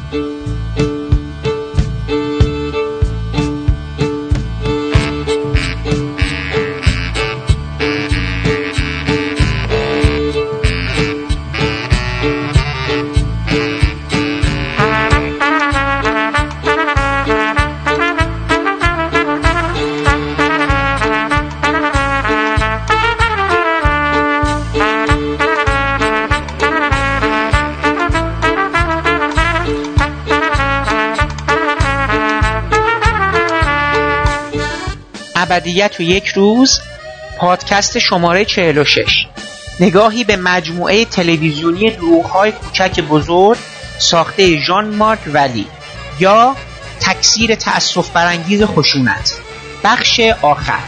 ابدیت و یک روز، پادکست شماره 46، نگاهی به مجموعه تلویزیونی دروغ‌های کوچک بزرگ ساخته ژان مارک ولی یا تکثیر تأسف برانگیز خشونت، بخش آخر.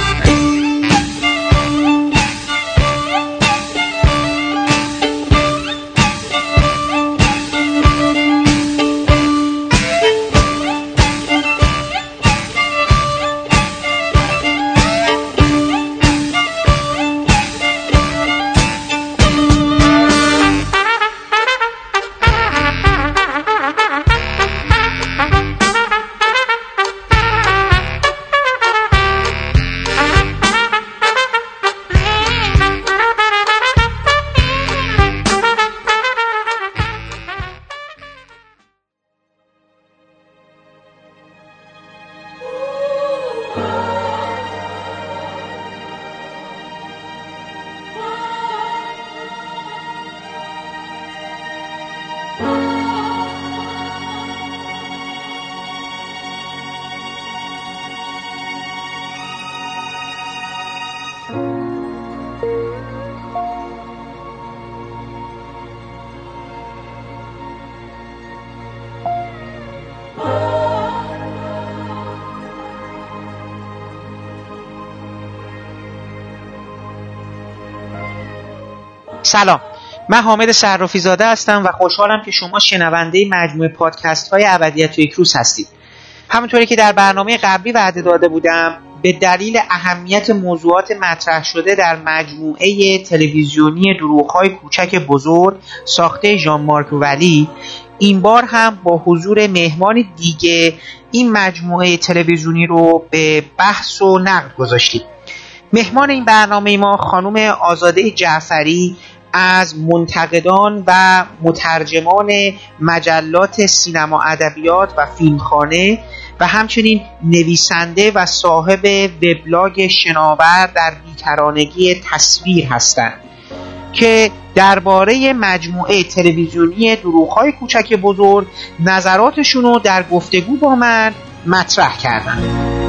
سلام، من حامد صرافی زاده هستم و خوشحالم که شما شنونده مجموعه پادکست های ابدیت و یک روز هستید. همونطوری که در برنامه قبلی وعده داده بودم، به دلیل اهمیت موضوعات مطرح شده در مجموعه تلویزیونی دروغ‌های کوچک بزرگ ساخته ژان مارک ولی، این بار هم با حضور مهمان دیگه این مجموعه تلویزیونی رو به بحث و نقد گذاشتیم. مهمان این برنامه ما خانم آزاده جعفری از منتقدان و مترجمان مجلات سینما ادبیات و فیلمخانه و همچنین نویسنده و صاحب وبلاگ شناور در بیکرانگی تصویر هستند که درباره مجموعه تلویزیونی دروغ‌های کوچک بزرگ نظراتشون رو در گفتگو با من مطرح کردن.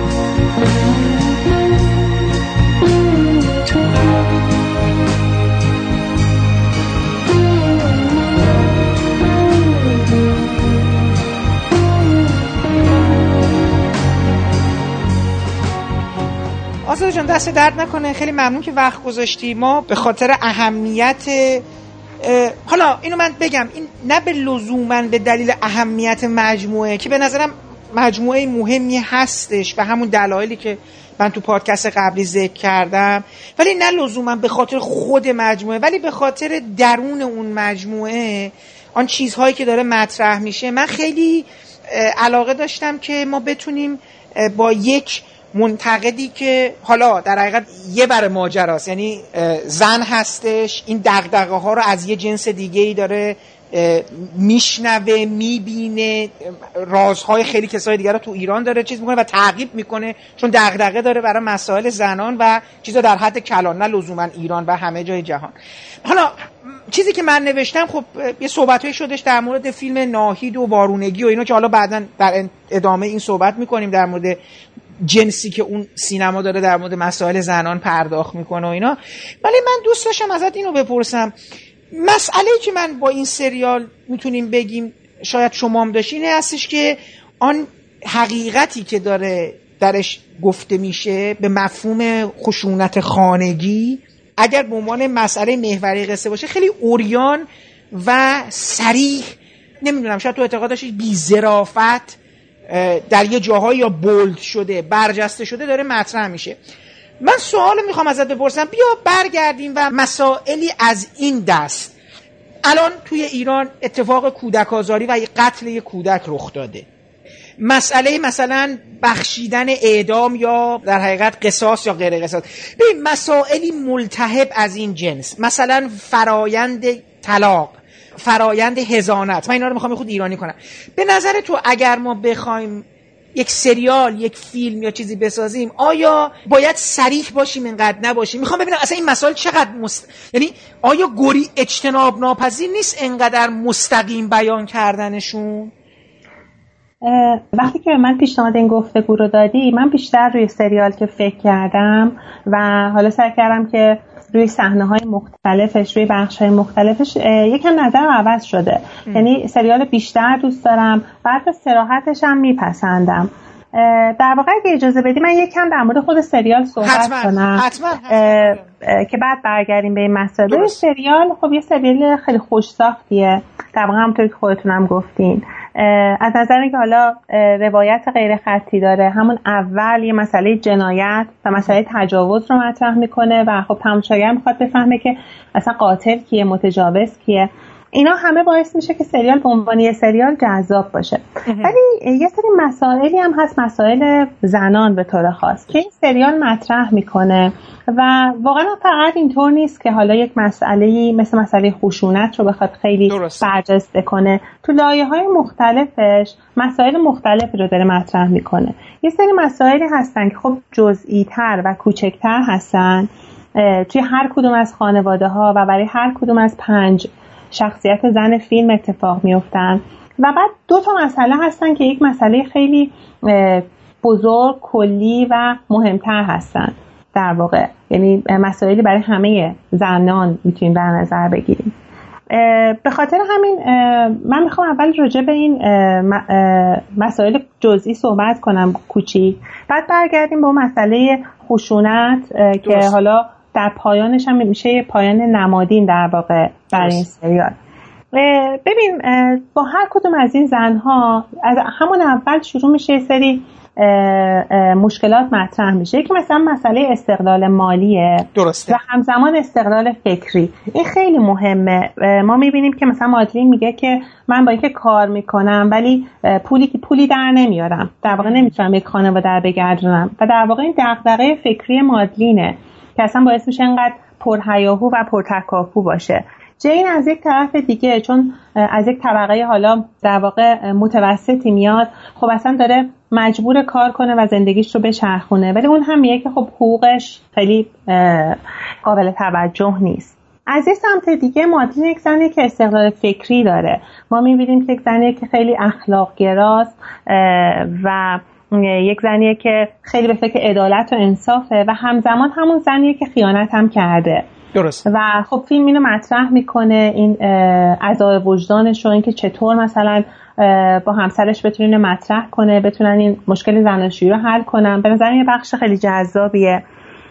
آزاده جان، دست درد نکنه، خیلی ممنون که وقت گذاشتی. ما به خاطر اهمیت حالا اینو من بگم، این نه به لزوماً به دلیل اهمیت مجموعه که به نظرم مجموعه مهمی هستش و همون دلایلی که من تو پادکست قبلی ذکر کردم، ولی نه لزوماً به خاطر خود مجموعه، ولی به خاطر درون اون مجموعه، آن چیزهایی که داره مطرح میشه. من خیلی علاقه داشتم که ما بتونیم با یک منتقدی که حالا در حقیقت یه بر ماجراست، یعنی زن هستش، این دغدغه ها رو از یه جنس دیگه ای داره میشنوه، میبینه، رازهای خیلی کسای دیگه رو تو ایران داره چیز میکنه و تعقیب میکنه، چون دغدغه داره برای مسائل زنان و چیزا در حد کلان، نه لزوما ایران و همه جای جهان. حالا چیزی که من نوشتم، خب یه صحبتایی شدش در مورد فیلم ناهید و وارونگی و اینا که حالا بعداً در ادامه این صحبت میکنیم در مورد جنسی که اون سینما داره در مورد مسائل زنان پرداخت میکنه و اینا. ولی من دوست داشتم ازت اینو بپرسم، مسئله‌ای که من با این سریال میتونیم بگیم شاید شما هم داشتین اینه هستش که آن حقیقتی که داره درش گفته میشه به مفهوم خشونت خانگی، اگر به عنوان مسئله محوری قصه باشه، خیلی عریان و صریح، نمیدونم شاید تو اعتقاد داشتی بی ظرافت در یه جاهایی یا بولد شده، برجسته شده داره مطرح میشه. من سوالو میخوام ازت بپرسم، بیا برگردیم و مسائلی از این دست الان توی ایران اتفاق کودک آزاری و قتل یک کودک رخ داده. مسئله مثلا بخشیدن اعدام یا در حقیقت قصاص یا غیر قصاص. ببین مسائلی ملتهب از این جنس، مثلا فرایند طلاق، فرایند حضانت، من اینا رو میخوام خود ایرانی کنم. به نظر تو اگر ما بخوایم یک سریال، یک فیلم یا چیزی بسازیم، آیا باید صریح باشیم اینقدر نباشیم؟ میخوام ببینم اصلا این مسائل چقدر یعنی آیا اجتناب ناپذیر نیست اینقدر مستقیم بیان کردنشون؟ وقتی که من پیشنهاد این گفتگو رو دادی، من بیشتر روی سریال که فکر کردم و حالا سعی کردم که روی صحنه‌های مختلفش، روی بخش‌های مختلفش یکم نظرم عوض شده. یعنی سریال بیشتر دوست دارم، بعد صراحتش هم میپسندم. در واقع اگه اجازه بدی من یکم در مورد خود سریال صحبت کنم حتما. که بعد برگردیم به این مسئله. سریال خب یه سریال خیلی خوش ساختیه، در واقع همونطور که خودتونم گفتین. از نظر اینکه حالا روایت غیر خطی داره، همون اول یه مسئله جنایت و مسئله تجاوز رو مطرح میکنه و خب تماشاگر میخواد بفهمه که اصلا قاتل کیه، متجاوز کیه. اینا همه باعث میشه که سریال به عنوان یه سریال جذاب باشه. ولی یه سری مسائلی هم هست، مسائل زنان به طور خاص که این سریال مطرح میکنه و واقعا فقط اینطور نیست که حالا یک مسئله‌ای مثل مسئله خشونت رو بخواد خیلی برجسته کنه. تو لایه‌های مختلفش مسائل مختلفی رو داره مطرح میکنه. یه سری مسائلی هستن که خب جزئی‌تر و کوچکتر هستن توی هر کدوم از خانواده‌ها و برای هر کدوم از 5 شخصیت زن فیلم اتفاق میفتن و بعد 2 تا مسئله هستن که یک مسئله خیلی بزرگ، کلی و مهمتر هستن در واقع. یعنی مسائلی برای همه زنان میتونیم در نظر بگیریم. به خاطر همین من میخوام اول راجع به این مسائل جزئی صحبت کنم کوچیک، بعد برگردیم با مسئله خشونت که حالا در پایانش هم میشه پایان نمادین در واقع برای این سریال. ببین با هر کدوم از این زنها از همون اول شروع میشه سری مشکلات مطرح میشه. یکی مثلا مسئله استقلال مالیه. درسته. و همزمان استقلال فکری. این خیلی مهمه. ما میبینیم که مثلا مادلین میگه که من با اینکه کار میکنم ولی پولی در نمیارم، در واقع نمیتونم یک خانواده در بگردونم و در واقع این دغدغه فکری مادلینه که اصلا باعث میشه انقدر پرهیاهو و پرتکاپو باشه. جین از یک طرف دیگه چون از یک طبقه حالا در واقع متوسطی میاد، خب اصلا داره مجبور کار کنه و زندگیش رو بچرخونه، ولی اون هم میگه که خب حقوقش خیلی قابل توجه نیست. از یک سمت دیگه مادلین یک زنیه که استقلال فکری داره. ما میبینیم که یک زنیه که خیلی اخلاق گراست و یک زنیه که خیلی به فکر عدالت و انصافه و همزمان همون زنیه که خیانت هم کرده. درست. و خب فیلم اینو مطرح میکنه، این عذاب وجدانش رو، این که چطور مثلا با همسرش بتونه مطرح کنه، بتونن این مشکل زناشویی رو حل کنن. به نظر یه بخش خیلی جذابیه.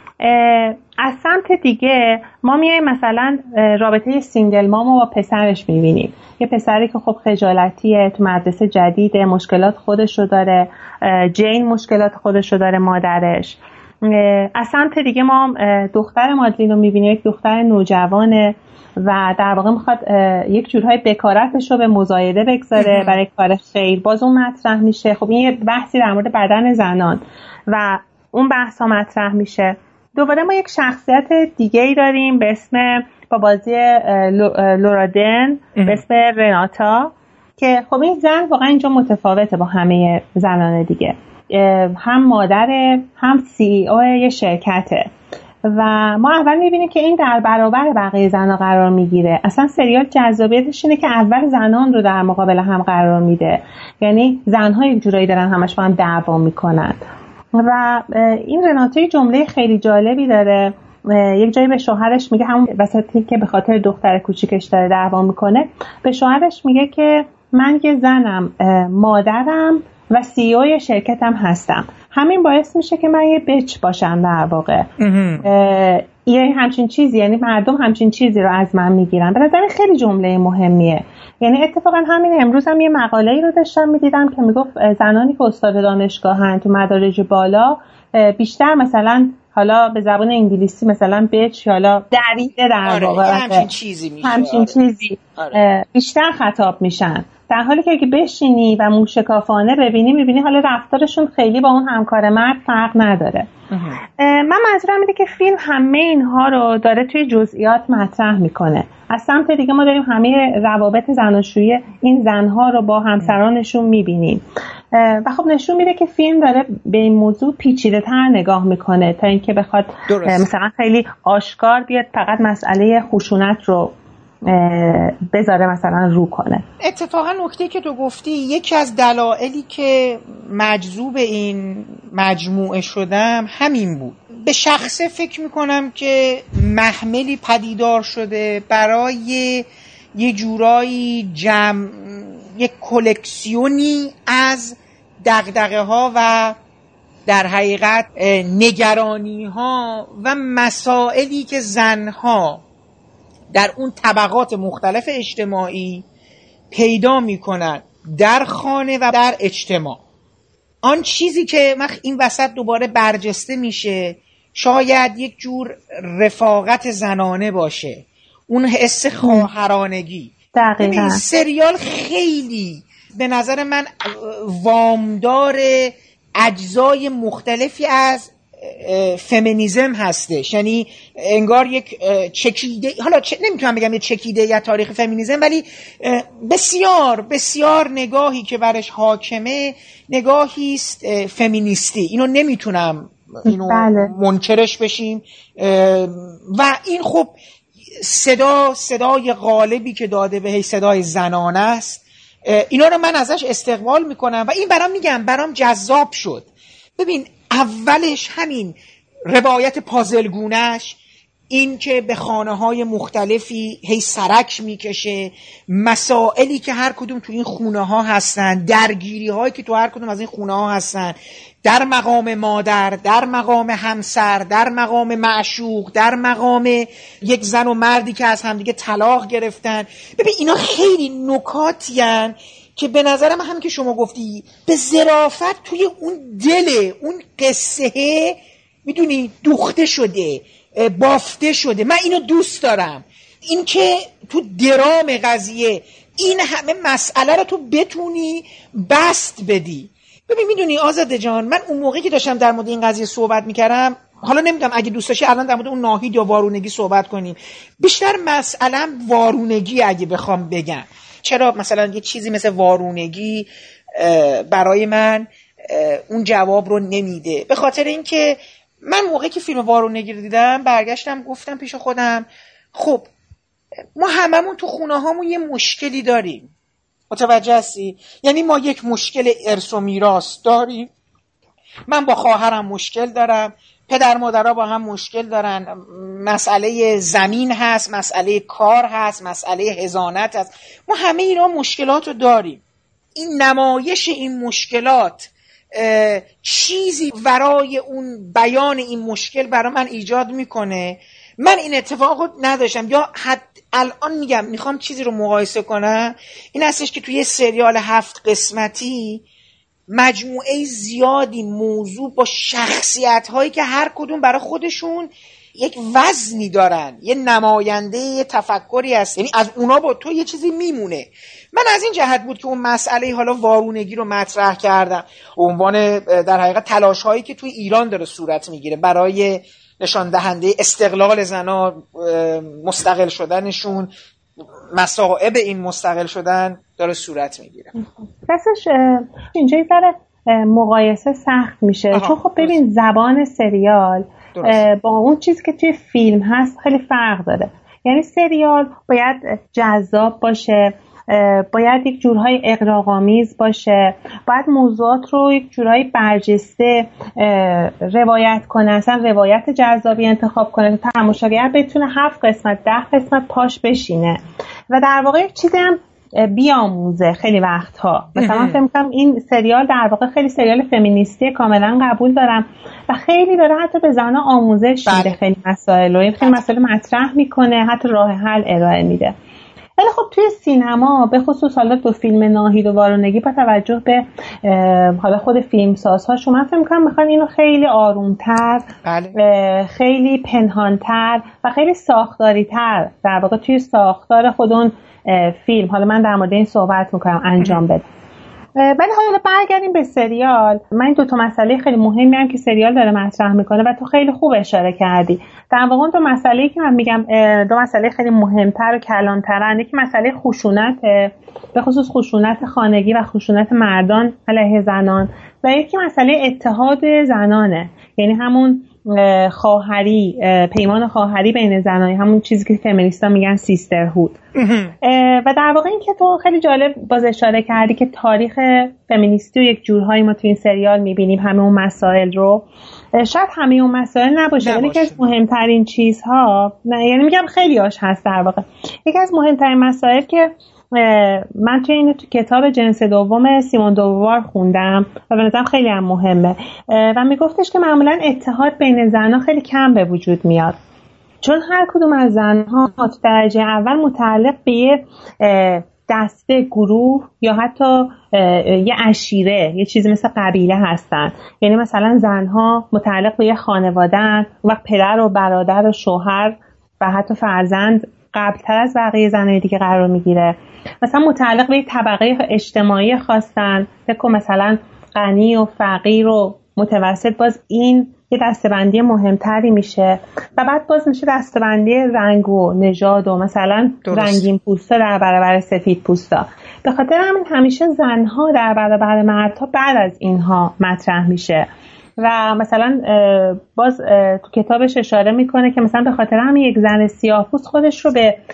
از سمت دیگه ما میایم مثلا رابطه سینگل مام با پسرش میبینیم. یه پسری که خب خجالتیه، تو مدرسه جدیده، مشکلات خودش رو داره، جین مشکلات خودش رو داره، مادرش. از سمت دیگه ما دختر مادلین رو میبینیم، یک دختر نوجوانه و در واقع میخواد یک جورهای بکارتش رو به مزایده بگذاره برای کار خیر. باز اون مطرح میشه. خب این یه بحثی در مورد بدن زنان و اون بحث ها مطرح میشه. دوباره ما یک شخصیت دیگه ای داریم به اسم با بازی لورا دن به اسم رناتا که خب این زن واقعا اینجا متفاوته با همه زنان دیگه. هم مادره، هم CEO یه شرکته و ما اول میبینیم که این در برابر بقیه زنها قرار میگیره. اصلا سریال جذابیتش اینه که اول زنان رو در مقابل هم قرار میده، یعنی زنها یک جورایی دارن همش با هم دعوا میکنن. و این رناته جمله خیلی جالبی داره. یک جایی به شوهرش میگه، همون وسطی که به خاطر دختر کوچیکش داره دعوا میکنه، به شوهرش میگه که من یه زنم، مادرم و CEO شرکتم هستم. همین باعث میشه که من یه بچ باشم در واقع. یه همچین چیزی، یعنی مردم همچین چیزی رو از من میگیرن. به نظرم خیلی جمله مهمیه. یعنی اتفاقا همین امروز هم یه مقاله‌ای رو داشتم میدیدم که میگفت زنانی که استاد دانشگاهن تو مدارج بالا بیشتر مثلا حالا به زبان انگلیسی مثلا بچ، حالا دریده در واقع همچین چیزی میشه، همچین چیزی بیشتر خطاب میشن، در حالی که اگه بشینی و موشکافانه ببینی میبینی حالا رفتارشون خیلی با اون همکار مرد فرق نداره. من منظورم اینه که فیلم همه اینها رو داره توی جزئیات مطرح میکنه. از سمت دیگه ما داریم همه روابط زناشویی این زنها رو با همسرانشون میبینیم و خب نشون میده که فیلم داره به این موضوع پیچیده تر نگاه میکنه تا اینکه بخواد مثلا خیلی آشکار بیاد فقط مسئله خشونت رو بذاره مثلا رو کنه. اتفاقا نکته که تو گفتی یکی از دلایلی که مجذوب این مجموعه شدم همین بود. به شخصه فکر میکنم که محملی پدیدار شده برای یه جورایی یک کلکسیونی از دغدغه ها و در حقیقت نگرانی ها و مسائلی که زنها در اون طبقات مختلف اجتماعی پیدا میکنن در خانه و در اجتماع. آن چیزی که این وسط دوباره برجسته میشه شاید یک جور رفاقت زنانه باشه، اون حس خواهرانگی. دقیقاً سریال خیلی به نظر من وامدار اجزای مختلفی از فمینیزم هستش، یعنی انگار یک چکیده، حالا نمیتونم بگم یک چکیده یا تاریخ فمینیزم، ولی بسیار بسیار نگاهی که برش حاکمه نگاهی است فمینیستی. اینو نمیتونم منکرش بشیم و این خب صدای غالبی که داده به صدای زنانه است. اینا رو من ازش استقبال میکنم و این برام جذاب شد. ببین اولش همین روایت پازلگونش، این که به خانه‌های مختلفی هی سرک میکشه، مسائلی که هر کدوم تو این خونه‌ها هستن، درگیری‌هایی که تو هر کدوم از این خونه‌ها هستن، در مقام مادر، در مقام همسر، در مقام معشوق، در مقام یک زن و مردی که از همدیگه طلاق گرفتن. ببین اینا خیلی نکاتیان که به نظر من هم که شما گفتی به ظرافت توی اون دل اون قصه میدونی دوخته شده، بافته شده. من اینو دوست دارم، این که تو درام قضیه این همه مسئله رو تو بتونی بست بدی. ببین میدونی آزاده جان، من اون موقعی که داشتم در مورد این قضیه صحبت میکردم، حالا نمیدونم اگه دوست داشتی الان در مورد اون ناهید یا وارونگی صحبت کنیم، بیشتر مسئله وارونگی اگه بخوام بگم. چرا مثلا یه چیزی مثل وارونگی برای من اون جواب رو نمیده؟ به خاطر اینکه من موقعی که فیلم وارونگی رو دیدم برگشتم گفتم پیش خودم خب ما هممون تو خونه هامون یه مشکلی داریم، متوجه هستی؟ یعنی ما یک مشکل ارث و میراث داریم. من با خواهرم مشکل دارم، پدر مادرها با هم مشکل دارن، مسئله زمین هست، مسئله کار هست، مسئله حضانت هست. ما همه اینا مشکلات رو داریم. این نمایش این مشکلات چیزی برای اون بیان این مشکل برای من ایجاد میکنه. من این اتفاق رو نداشتم، یا الان میخوام چیزی رو مقایسه کنم، این هستش که توی سریال 7 قسمتی مجموعه زیادی موضوع با شخصیت هایی که هر کدوم برای خودشون یک وزنی دارن، یه نماینده یه تفکری هست، یعنی از اونا با تو یه چیزی میمونه. من از این جهت بود که اون مسئله حالا وارونگی رو مطرح کردم به عنوان در حقیقت تلاش هایی که توی ایران داره صورت میگیره برای نشان دهنده استقلال زنا، مستقل شدنشون، مصائب این مستقل شدن داره صورت میگیره. راستش اینجا یه ذره مقایسه سخت میشه، چون خب ببین زبان سریال با اون چیزی که توی فیلم هست خیلی فرق داره. یعنی سریال باید جذاب باشه، باید یک جورهای اغراق‌آمیز باشه، باید موضوعات رو یک جورهای برجسته روایت کنه، اصلا روایت جذابی انتخاب کنه تا تماشاگر بتونه 7 قسمت 10 قسمت پاش بشینه و در واقع یک چیزی هم بیاموزه. خیلی وقتها مثلا من فکر می‌کنم این سریال در واقع خیلی سریال فمینیستی کاملا قبول دارم و خیلی داره حتی به زن‌ها آموزش میده، خیلی مسائل رو خیلی مسائل مطرح میکنه، حتی راه حل ارائه میده. ولی خب توی سینما به خصوص حالا دو فیلم ناهید و وارونگی با توجه به حالا خود فیلمسازهاش من فکر می‌کنم میخوان اینو خیلی آرومتر، خیلی پنهانتر و خیلی ساختاری‌تر در واقع توی ساختار خود اون فیلم، حالا من در مورد این صحبت می‌کنم، انجام بده. ولی حالا برگردیم به سریال. من این 2 مسئله خیلی مهمی هم که سریال داره مطرح میکنه و تو خیلی خوب اشاره کردی. در واقع 2 مسئله‌ای که من میگم 2 مسئله خیلی مهمتر و کلان‌ترن. یکی مسئله خشونت، به خصوص خشونت خانگی و خشونت مردان علیه زنان، و یکی مسئله اتحاد زنانه، یعنی همون خواهری، پیمان خواهری بین زنان، همون چیزی که فمینیستا میگن سیسترهود. و در واقع این که تو خیلی جالب باز اشاره کردی که تاریخ فمینیستی و یک جورهایی ما تو این سریال میبینیم همه اون مسائل رو. شاید همه اون مسائل نباشه، ولی یکی از مهمترین چیزها، یعنی میگم خیلی هاش هست در واقع، یکی از مهمترین مسائل که من تو کتاب جنس دوم سیمون دووار خوندم و به نظرم خیلی هم مهمه و میگفتش که معمولا اتحاد بین زنها خیلی کم به وجود میاد، چون هر کدوم از زنها تو درجه اول متعلق به یه دسته، گروه یا حتی یه عشیره، یه چیزی مثل قبیله هستن. یعنی مثلا زنها متعلق به یه خانواده‌اند و پدر و برادر و شوهر و حتی فرزند قبل‌تر از بقیه زنای دیگه قرار میگیره. مثلا متعلق به طبقه اجتماعی خاصن، فکر مثلا غنی و فقیر و متوسط، باز این یه دسته‌بندی مهمتری میشه و بعد باز میشه دسته‌بندی رنگ و نژاد و مثلا رنگین پوستا در برابر سفید پوستا. به خاطر همین همیشه زنها در برابر مردها بعد از اینها مطرح میشه و مثلا باز تو کتابش اشاره میکنه که مثلا به خاطر همین یک زن سیاه‌پوست خودش رو به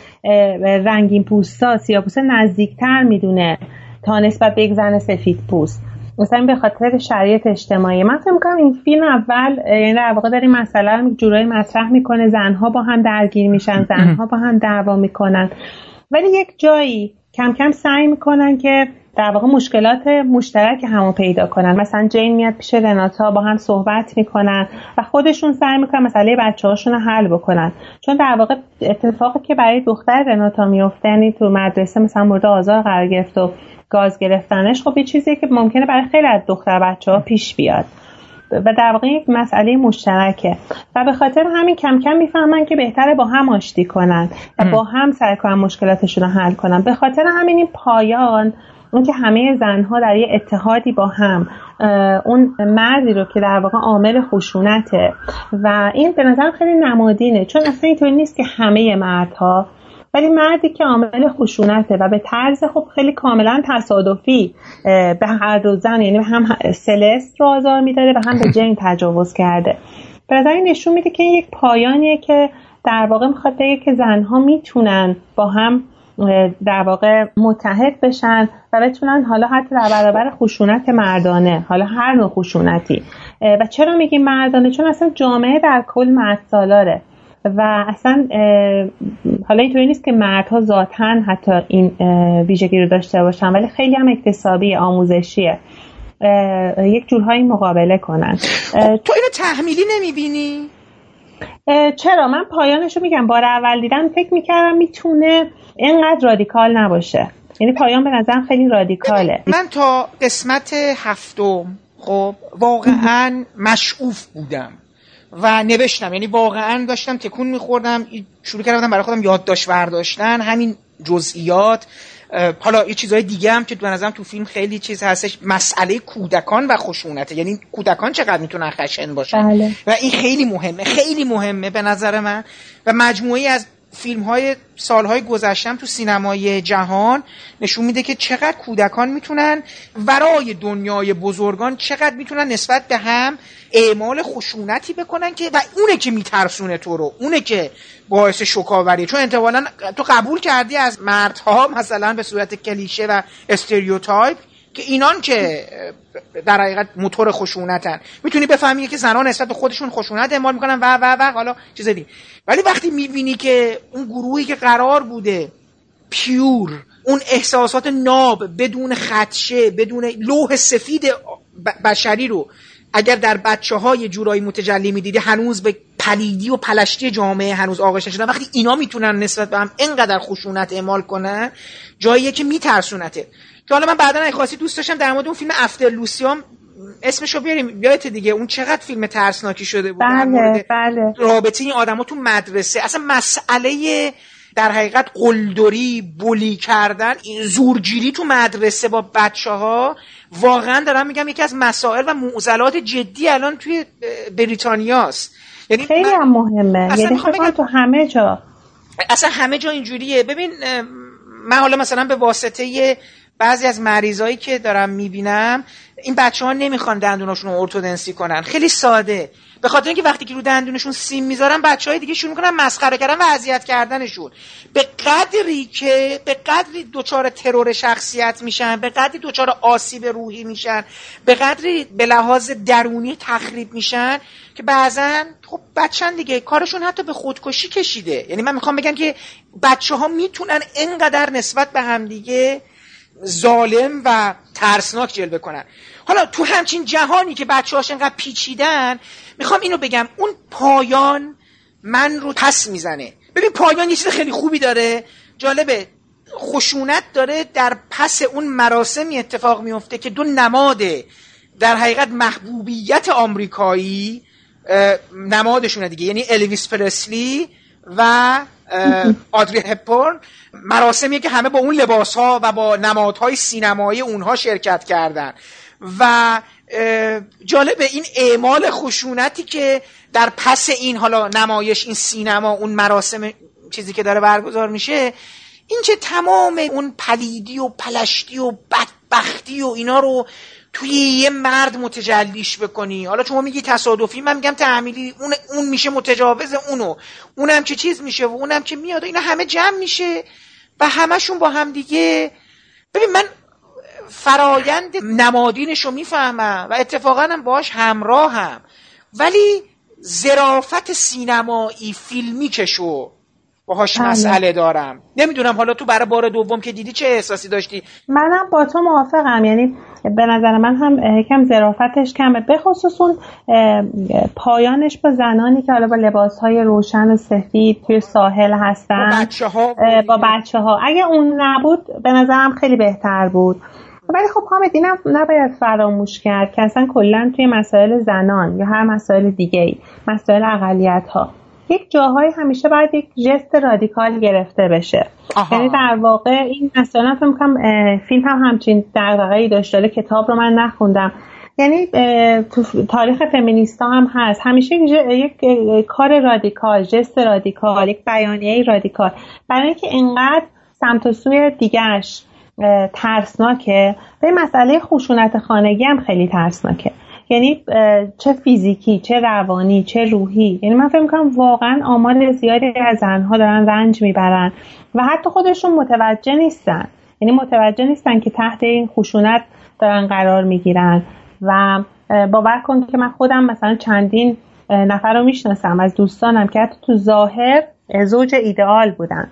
رنگین پوستا، سیاه‌پوستا نزدیکتر میدونه تا نسبت به یک زن سفید پوست، مثلا به خاطر شرایط اجتماعی. من فکر می‌کنم این فیلم اول یعنی در واقع داره مسئله رو جورایی مطرح میکنه، زنها با هم درگیر میشن، زنها با هم دعوا میکنن، ولی یک جایی کم کم سعی میکنن که در واقع مشکلات مشترک همو پیدا کنن. مثلا جین میاد پیش رناتا، با هم صحبت میکنن و خودشون سعی میکنن مسئله بچه‌هاشون رو حل بکنن، چون در واقع اتفاقی که برای دختر رناتا میفته، یعنی تو مدرسه مثلا مورد آزار قرار گرفت و گاز گرفتنش، خب یه چیزیه که ممکنه برای خیلی از دختر بچه‌ها پیش بیاد و در واقع یک مسئله مشترکه و به خاطر همین کم کم میفهمن که بهتره با هم آشتی کنن و با هم سعی کنن مشکلاتشون رو حل کنن. به خاطر همین این پایان، اون که همه زنها در یه اتحادی با هم، اون مردی رو که در واقع عامل خشونته و این به نظر خیلی نمادینه، چون اصلا اینطوری نیست که همه مردها، ولی مردی که عامل خشونته و به طرز خب خیلی کاملا تصادفی به هر دو زن، یعنی هم سلست رو آزار میداده و هم به جین تجاوز کرده. به نظر این نشون میده که این یک پایانیه که در واقع میخواد بگه که زنها میتونن با هم در واقع متحد بشن و بتونن حالا حتی در برابر خشونت مردانه، حالا هر نوع خشونتی. و چرا میگیم مردانه؟ چون اصلا جامعه در کل مرد سالاره و اصلا حالا اینطوری نیست که مردها ذاتاً حتی این ویژگی رو داشته باشن، ولی خیلی هم اکتسابی، آموزشیه، یک جورهایی مقابله کنن. تو اینو تحمیلی نمیبینی؟ چرا؟ من پایانشو میگم، بار اول دیدم فکر میکردم میتونه اینقدر رادیکال نباشه، یعنی پایان به نظرم خیلی رادیکاله. من تا قسمت 7 خب واقعا مشعوف بودم و نوشتم، یعنی واقعا داشتم تکون میخوردم، شروع کردم برای خودم یادداشت برداشتن همین جزئیات. حالا یه چیزهای دیگه هم که به نظرم تو فیلم خیلی چیز هستش، مسئله کودکان و خشونته، یعنی کودکان چقدر میتونن خشن باشن. بله. و این خیلی مهمه، خیلی مهمه به نظر من. و مجموعی از فیلم‌های سال‌های گذشتم تو سینمای جهان نشون میده که چقدر کودکان میتونن ورای دنیای بزرگان، چقدر میتونن نسبت به هم اعمال خشونتی بکنن که و اونه که میترسونه تو رو، اونه که باعث شوکاوریه. چون احتمالاً تو قبول کردی از مردها مثلا به صورت کلیشه و استریوتایپ که اینان که در حقیقت موتور خشونتن، میتونی بفهمی که زنان نسبت به خودشون خشونت اعمال میکنن و حالا چیز دیگه. ولی وقتی میبینی که اون گروهی که قرار بوده پیور، اون احساسات ناب، بدون خدشه، بدون لوح سفید بشری رو اگر در بچه‌ها یه جورایی متجلی می‌دیدی، هنوز به پلیدی و پلشتی جامعه هنوز آغاز نشده، وقتی اینا میتونن نسبت به هم اینقدر خشونت اعمال کنن، جاییه که میترسونته. که حالا من بعداً اگه خواستی دوست داشتم در مورد اون فیلم افتر لوسیوم اسمشو بیاریم، یادت دیگه اون چقدر فیلم ترسناکی شده بود. بله. رابطه این آدما تو مدرسه، اصلا مسئله در حقیقت قلدری، بولی کردن، زورگیری تو مدرسه با بچه‌ها، واقعا دارم میگم یکی از مسائل و معضلات جدی الان توی بریتانیاست. یعنی خیلی هم مهمه، یعنی بگم تو همه جا، اصلا همه جا اینجوریه. ببین من حالا مثلا به واسطه بعضی از مریضایی که دارم میبینم، این بچه‌ها نمیخوان دندوناشون رو ارتودنسی کنن، خیلی ساده، به خاطر اینکه وقتی که رو دندونشون سیم میذارن بچهای دیگه شروع میکنن مسخره کردن و اذیت کردنشون. به قدری دچار ترور شخصیت میشن، به قدری دچار آسیب روحی میشن، به قدری به لحاظ درونی تخریب میشن که بعضن خب بچه‌ن دیگه کارشون حتی به خودکشی کشیده. یعنی من میخوام بگم که بچه‌ها میتونن اینقدر نسبت به همدیگه ظالم و ترسناک جلوه کنن. حالا تو همچین جهانی که بچه‌هاش انقدر پیچیدن، میخوام اینو بگم، اون پایان من رو پس میزنه. ببین پایان یه چیز خیلی خوبی داره، جالبه، خشونت داره در پس اون مراسمی اتفاق میفته که دو نماد در حقیقت محبوبیت آمریکایی نمادشونه دیگه، یعنی الویس پرسلی و آدری هپبورن، مراسمیه که همه با اون لباس‌ها و با نمادهای سینمایی اونها شرکت کردن و جالبه این اعمال خشونتی که در پس این حالا نمایش، این سینما، اون مراسم چیزی که داره برگزار میشه، این که تمام اون پلیدی و پلشتی و بدبختی و اینا رو توی یه مرد متجلیش بکنی. حالا شما میگی تصادفی، من میگم تعمیلی، اون میشه متجاوز اونم که چیز میشه و اونم که میاد و اینا همه جمع میشه و همشون با هم دیگه. ببین من فرایند نمادینشو میفهمم و اتفاقا هم باش همراهم، ولی ظرافت سینمایی فیلمی کشو باهاش مسئله دارم. نمیدونم حالا تو برای بار دوم که دیدی چه احساسی داشتی؟ منم با تو موافقم، یعنی به نظر من هم یکم ظرافتش کمه، به خصوص اون پایانش با زنانی که حالا با لباسهای روشن و سفید توی ساحل هستن با بچه ها. اگه اون نبود به نظرم خیلی بهتر بود. ولی خب حامد اینم نباید فراموش کرد که اصلا کلا توی مسائل زنان یا هر مسائل دیگه‌ای، مسائل اقلیت‌ها، یک جاهای همیشه باید یک ژست رادیکال گرفته بشه. یعنی در واقع این مثلا فکر می‌کنم فیلم هم همچین دغدغه‌ای داشت، کتاب رو من نخوندم. یعنی تو تاریخ فمینیستا هم هست همیشه یک کار رادیکال، ژست رادیکال، یک بیانیه رادیکال، برای اینکه اینقدر سمت و سوی دیگه‌اش ترسناکه. به مسئله خشونت خانگی هم خیلی ترسناکه، یعنی چه فیزیکی، چه روانی، چه روحی. یعنی من فکر می‌کنم واقعا آمار زیادی از زن‌ها دارن رنج میبرن و حتی خودشون متوجه نیستن، یعنی متوجه نیستن که تحت این خشونت دارن قرار میگیرن. و باور کن که من خودم مثلا چندین نفر رو میشناسم از دوستانم که حتی تو ظاهر زوج ایدئال بودن.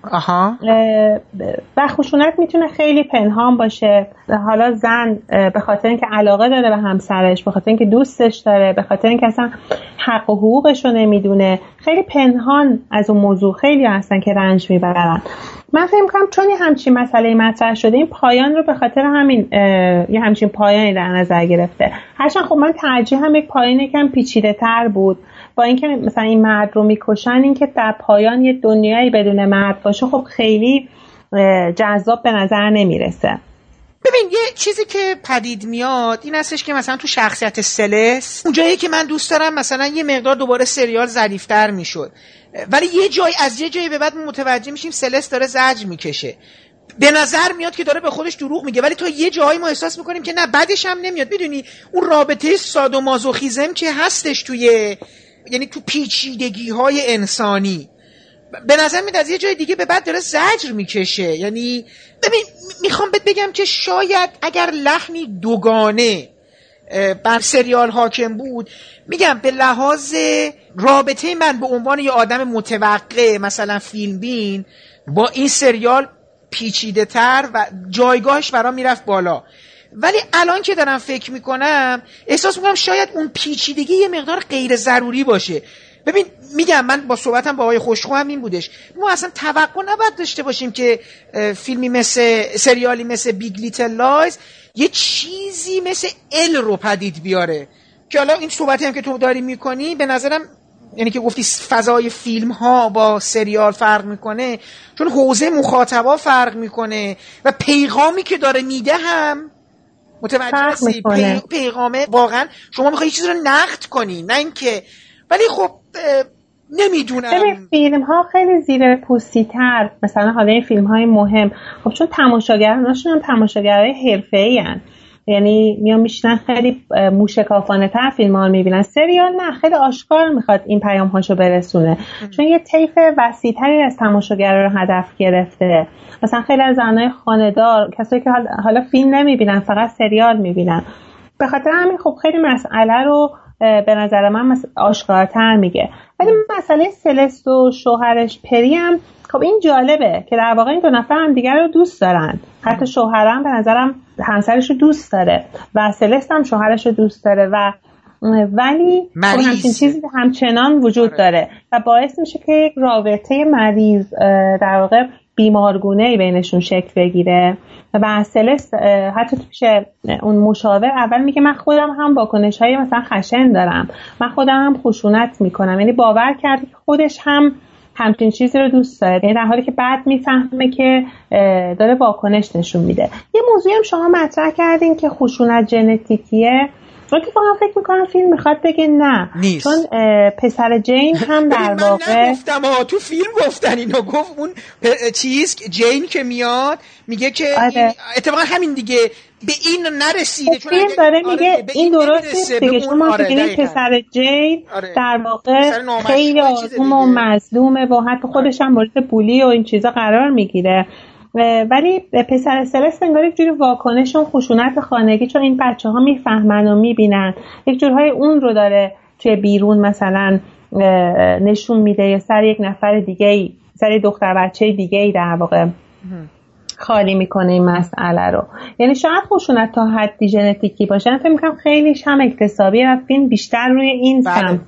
و خشونت میتونه خیلی پنهان باشه. حالا زن به خاطر اینکه علاقه داره به همسرش، به خاطر اینکه دوستش داره، به خاطر اینکه اصلا حق و حقوقش رو نمیدونه، خیلی پنهان از اون موضوع خیلی هستن که رنج میبرن. من فکر می‌کنم چون همچین مسئله مطرح شده، این پایان رو به خاطر همین یه همچین پایانی در نظر گرفته. هرچند خب من ترجیح هم یک پایان یکم پیچیده‌تر بود، با اینکه مثلا این مرد رو میکشن، اینکه در پایان یه دنیایی بدون مرد باشه خب خیلی جذاب به نظر نمیرسه. ببین یه چیزی که پدید میاد این هستش که مثلا تو شخصیت سلس، اونجایی که من دوست دارم مثلا یه مقدار دوباره سریال ظریف‌تر میشد، ولی یه جایی به بعد متوجه میشیم سلس داره زجر میکشه. به نظر میاد که داره به خودش دروغ میگه، ولی تا یه جایی ما احساس میکنیم که نه، بعدش هم نمیاد. میدونی اون رابطه سادومازوخیزم که هستش یعنی تو پیچیدگی‌های انسانی، به نظر میاد از یه جای دیگه به بعد داره زجر میکشه. یعنی ببین میخوام بهت بگم که شاید اگر لحنی دوگانه بر سریال حاکم بود، میگم به لحاظ رابطه من به عنوان یه آدم متوقع مثلا فیلم بین با این سریال پیچیده تر و جایگاهش برام میرفت بالا. ولی الان که دارم فکر میکنم احساس میکنم شاید اون پیچیدگی یه مقدار غیر ضروری باشه ببین میگم من با صحبتم با آقای خوشخو هم این بودش، ما اصلا توقع نباید داشته باشیم که فیلمی مثل سریالی مثل بیگ لیتل لایز یه چیزی مثل ال رو پدید بیاره که حالا این صحبتی هم که تو داری میکنی به نظرم، یعنی که گفتی فضای فیلم ها با سریال فرق میکنه چون حوزه مخاطبا فرق میکنه و پیغامی که داره میده هم متوجه هستی. پیغامه واقعا شما میخوایی چیزی رو نقد کنی نه اینکه، ولی خب نمیدونم. ببین فیلم ها خیلی زیر پوستی تر، مثلا حالا این فیلم های مهم خب چون تماشاگرانشون هم تماشاگرای حرفه‌ای ان، یعنی میان میشنن خیلی موشکافانه تر فیلم ها رو میبینن. سریال نه، خیلی آشکار میخواد این پیام هاشو برسونه چون یه طیف وسیع تری از تماشاگرا رو هدف گرفته. مثلا خیلی از زنای خانه‌دار، کسایی که حالا فیلم نمیبینن فقط سریال میبینن، به خاطر همین خب خیلی مسئله رو به نظر من آشکارتر میگه. ولی مسئله سلست و شوهرش پری هم خب این جالبه که در واقع این دو نفر هم دیگر رو دوست دارن، حتی شوهرم به نظرم همسرش رو دوست داره و سلست هم شوهرش رو دوست داره و ولی همچین چیزی همچنان وجود داره و باعث میشه که یک رابطه مریض در واقع بیمارگونه‌ای بینشون شکل بگیره و سلست حتی پیش اون مشاور اول میگه من خودم هم واکنش‌های مثلا خشن دارم، من خودم هم خشونت میکنم، یعنی باور کرده که خودش هم همچین چیزی رو دوست داره، یعنی در حالی که بعد میفهمه که داره واکنش نشون میده. یه موضوعی هم شما مطرح کردین که خشونت ژنتیکیه، چون که واقعا فکر میکنم فیلم میخواد بگه نه نیست. چون پسر جین هم در واقع من نگفتم تو فیلم گفتن اینو، گفت اون چیز جین که میاد میگه که اتفاقا همین دیگه به این نرسیده، چون فیلم داره میگه این درست دیگه، چون ما ببینیم پسر جین در واقع خیلی آزوم و مظلومه و حتی خودش هم مورد بولی و این چیزا قرار میگیره، ولی پسر سلست انگار یک جوری واکنشون خشونت خانگی، چون این بچه ها میفهمن و میبینن یک جورهای اون رو داره توی بیرون مثلا نشون میده یا سر یک نفر دیگه، سر دختر بچه دیگه در واقع خالی میکنه این مسئله رو. یعنی شاید خشونت تا حدی ژنتیکی باشه، من فکر میکنم خیلیش هم اکتسابیه و فیلم بیشتر روی این سمت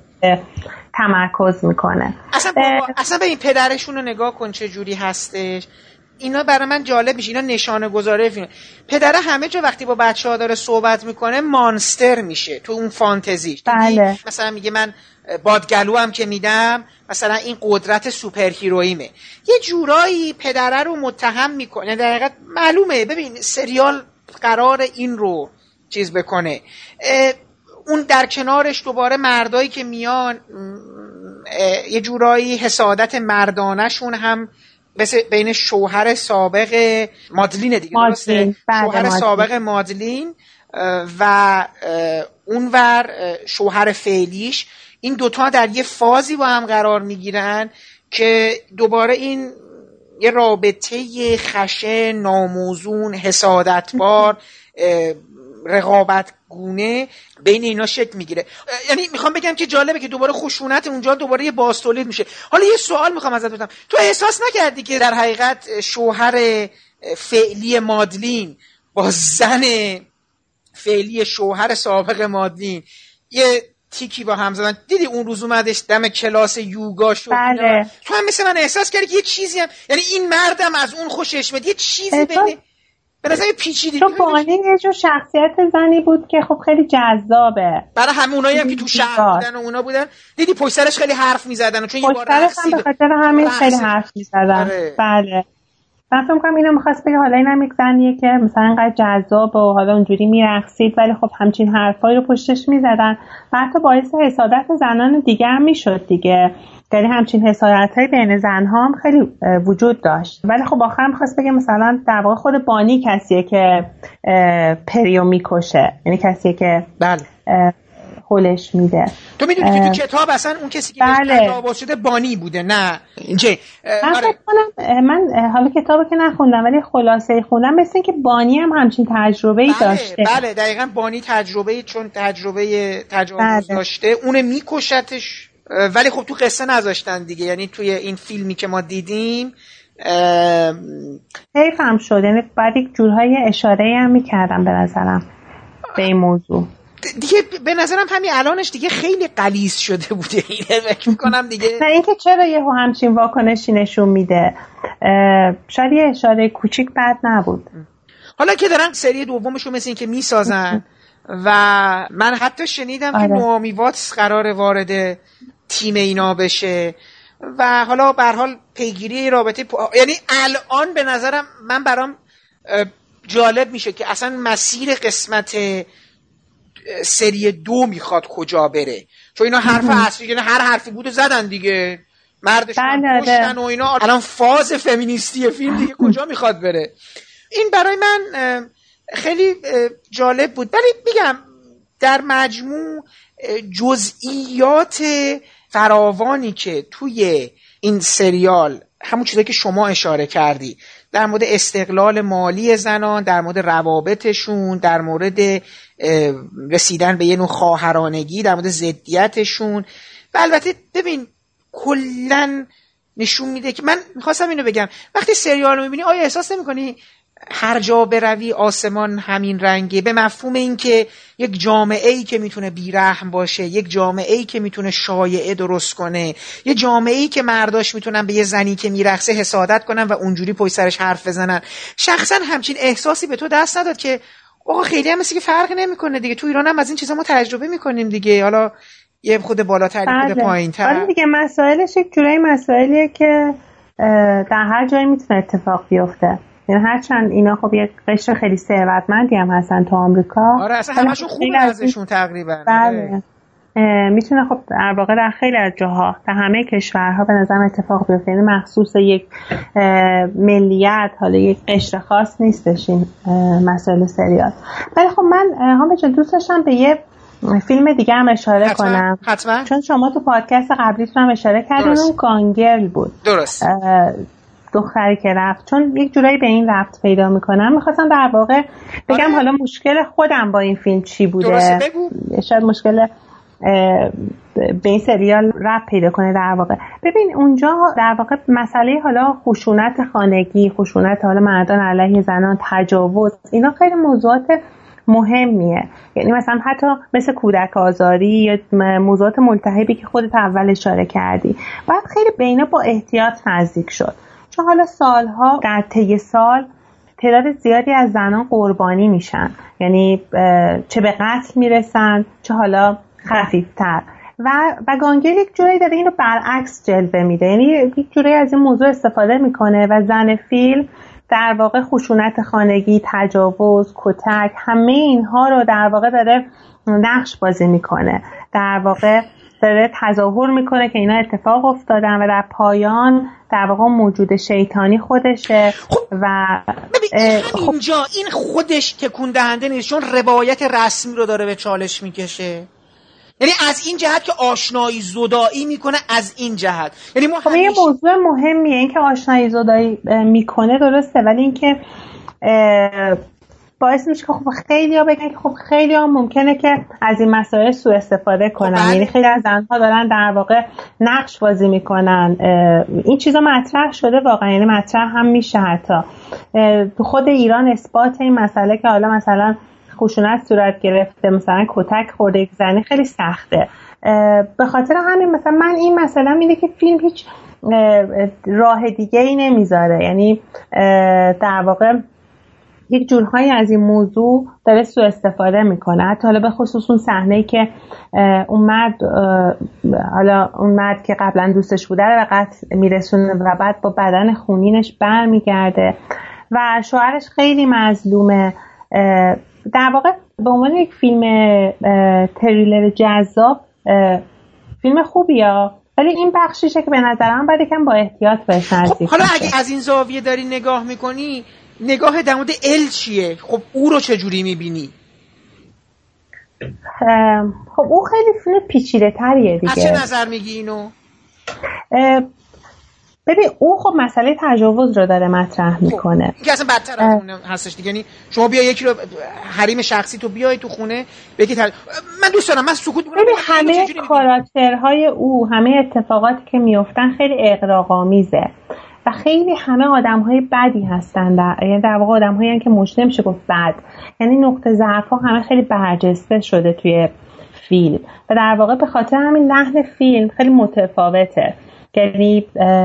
تمرکز میکنه. اصلا به این پدرشون رو نگاه کن چه جوری هستش، اینا برای من جالب میشه، اینا نشانه گذاره فیلم. پدره همه جا وقتی با بچه‌ها داره صحبت میکنه مانستر میشه تو اون فانتزیش. بله. مثلا میگه من بادگلو هم که میدم مثلا این قدرت سوپر هیروئیمه، یه جورایی پدره رو متهم میکنه. در حقیقت معلومه، ببین سریال قرار این رو چیز بکنه، اون در کنارش دوباره مردایی که میان یه جورایی حسادت مردانشون هم بین شوهر سابق مادلین دیگه، درسته؟ شوهر سابق مادلین و اونور شوهر فعلیش، این دوتا در یه فازی با هم قرار میگیرن که دوباره این یه رابطه خشن، ناموزون، حسادتبار، رقابت گونه بین اینا شکل میگیره. یعنی میخوام بگم که جالبه که دوباره خشونت اونجا دوباره یه بازتولید میشه. حالا یه سوال میخوام ازت بپرسم، تو احساس نکردی که در حقیقت شوهر فعلی مادلین با زن فعلی شوهر سابق مادلین یه تیکی با هم زدن؟ دیدی اون روز اومدش دم کلاس یوگا شد؟ بله. تو هم مثل من احساس کردی که یه چیزی هم، یعنی این مردم از اون خوشش میاد، یه چیزی بین به نظر پیچیدگی. چون بانی یه جور شخصیت زنی بود که خب خیلی جذابه برای همه اونایی هم که تو شهر بودن و اونا بودن، دیدی پشت سرش خیلی حرف میزدن، چون یه بار رقصید به خاطر همین خیلی حرف میزدن. بله. من فکر می‌کنم اینو می‌خواست بگه حالا اینم یک زنیه که مثلا انقدر جذاب و حالا اونجوری میرقصید، ولی خب همچین حرفایی رو پشتش میزدن و حتی باعث حسادت زنان دیگه هم میشد دیگه. یعنی همچین حسادت‌های بین زن‌ها هم خیلی وجود داشت. ولی خب آخر می‌خواست بگه مثلا در واقع خود بانی کسیه که پریو میکشه، یعنی کسیه که بله هولش میده. تو میدونی که تو کتاب اصلا اون کسی که کتاب شده بانی بوده؟ نه اینجا من حالا کتابو که نخوندم ولی خلاصه خوندم، مثل این که بانی هم همچین تجربه‌ای داشته. بله دقیقاً بانی تجربه‌ای، چون تجربه داشته اون میکشتش، ولی خب تو قصه نذاشتن دیگه. یعنی توی این فیلمی که ما دیدیم حیف هم شد، یعنی بعد یک جورهای اشاره‌ای هم میکردم به نظرم به این موضوع. دیگه به نظرم همین الانش دیگه خیلی غلیظ شده بوده. فکر می‌کنم دیگه نه اینکه چرا یهو همچین واکنشی نشون میده، شاید یه اشاره کوچیک بد نبود. حالا که دارن سری دومشو مثل این که میسازن و من حتی شنیدم که نوامی واتس قراره وارد تیم اینا بشه و حالا به هر حال پیگیری رابطه یعنی الان به نظرم برام جالب میشه که اصلا مسیر قسمت سری 2 میخواد کجا بره، چون اینا حرف اصلی یعنی هر حرفی بوده زدن دیگه، مردشون کشتن و اینا. الان فاز فمینیستی فیلم دیگه کجا میخواد بره؟ این برای من خیلی جالب بود. ولی میگم در مجموع جزئیات فراوانی که توی این سریال، همون چیزایی که شما اشاره کردی در مورد استقلال مالی زنان، در مورد روابطشون، در مورد رسیدن به یه نوع خواهرانگی، در مورد ضدیتشون، و البته ببین کلن نشون میده که من میخواستم اینو بگم، وقتی سریال رو میبینی آیا احساس نمیکنی هر جا بروی آسمان همین رنگه؟ به مفهوم این که یک جامعه‌ای که میتونه بیرحم باشه، یک جامعه‌ای که میتونه شایعه درست کنه، یک جامعه‌ای که مرداش میتونن به یه زنی که میرقصه حسادت کنن و اونجوری پشت سرش حرف بزنن. شخصا همچین احساسی به تو دست نداد که آقا خیلی هم مثل که فرق نمیکنه دیگه، تو ایران هم از این چیزا ما تجربه میکنیم دیگه، حالا یه خود بالاتر یه خود پایین‌تر. آره دیگه مسائلش یک جورایی مسائلیه که در هر جایی میتونه اتفاق بیفته. یعنی هرچند اینا خب یک قشر خیلی ثروتمندی هم هستن تو آمریکا، آره اصلا همشون خوبه ازشون تقریبا. بله میتونه خب در واقع در خیلی از جاها در همه کشورها به نظر اتفاق بیفته. یعنی مخصوص یک ملیت، حالا یک قشر خاص نیستش این مسائل سریال. ولی خب من هم دوست داشتم به یه فیلم دیگه هم اشاره کنم. حتما. چون شما تو پادکست قبلیتون هم اشاره کردین اون گانگرل بود. درست. دختری که رفت، چون یک جورایی به این ربط پیدا میکنم. میخواستم در واقع بگم حالا مشکل خودم با این فیلم چی بوده. درسته بگو. شاید مشکل به این سریال ربط پیدا کنه. در واقع ببین اونجا در واقع مسئله حالا خشونت خانگی، خشونت حالا مردان علیه زنان، تجاوز، اینا خیلی موضوعات مهمیه. یعنی مثلا حتی مثل کودک آزاری یا موضوعات ملتهبی که خودت اول اشاره کردی، باید خیلی به اینا با احتیاط نزدیک شد، چون حالا سالها در طی سال تعداد زیادی از زنان قربانی میشن، یعنی چه به قتل میرسن چه حالا خفیفتر. و گانگرل یک جوری داره اینو برعکس جلوه میده، یعنی یک جوری از این موضوع استفاده میکنه و زن فیلم در واقع خشونت خانگی، تجاوز، کتک، همه اینها رو در واقع داره نقش بازی میکنه، در واقع داره تظاهر میکنه که اینا اتفاق افتادن و در پایان در واقع موجود شیطانی خودشه. و اینجا این خودش تکون دهنده نیست، چون روایت رسمی رو داره به چالش میکشه. یعنی از این جهت که آشنایی زدایی میکنه، از این جهت یعنی ما یه موضوع مهمیه این که آشنایی زدایی میکنه، درسته، ولی این که باعث میشه که خب خیلی ها بگن که خب خیلی ها ممکنه که از این مسائل سوء استفاده کنن. یعنی خیلی از زنها دارن در واقع نقش بازی میکنن. این چیزا مطرح شده واقعا، یعنی مطرح هم میشه حتی تو خود ایران اثبات این مسئله که حالا مثلا خشونت صورت گرفته، مثلا کتک خورده یک زنی خیلی سخته. به خاطر همین مثلا من این مسئله میده که فیلم هیچ راه دیگه ای نمیذاره، یعنی در واقع یک جورهایی از این موضوع داره سوء استفاده میکنه. حتی حالا به خصوص اون صحنه‌ای که اون مرد که قبلا دوستش بوده رو به قتل میرسونه و بعد با بدن خونینش برمیگرده و شوهرش خیلی مظلومه. در واقع به عنوان یک فیلم تریلر جذاب فیلم خوبیه، ولی این بخشیشه که به نظرم باید یکم با احتیاط بهش نزدیک. حالا اگه از این زاویه داری نگاه میکنی، نگاه در مورد ال چیه؟ خب او رو چجوری میبینی؟ خب او خیلی فیلم پیچیده تریه دیگه. از چه نظر میگی اینو؟ ببین او خب مسئله تجاوز رو داره مطرح میکنه. این که اصلا بدتر از اون هستش دیگه. یعنی شما بیا یکی رو حریم شخصی تو بیای تو خونه بگی من دوست دارم، من سکوت میکنم. ببین همه کاراکترهای او، همه اتفاقاتی که میافتن خیلی اغراق‌آمیزه و خیلی همه آدم‌های بدی هستن، یعنی در واقع آدم‌هایی که مجرم میشه گفت بد، یعنی نقطه ضعف‌ها همه خیلی برجسته شده توی فیلم و در واقع به خاطر همین لحن فیلم خیلی متفاوته. یعنی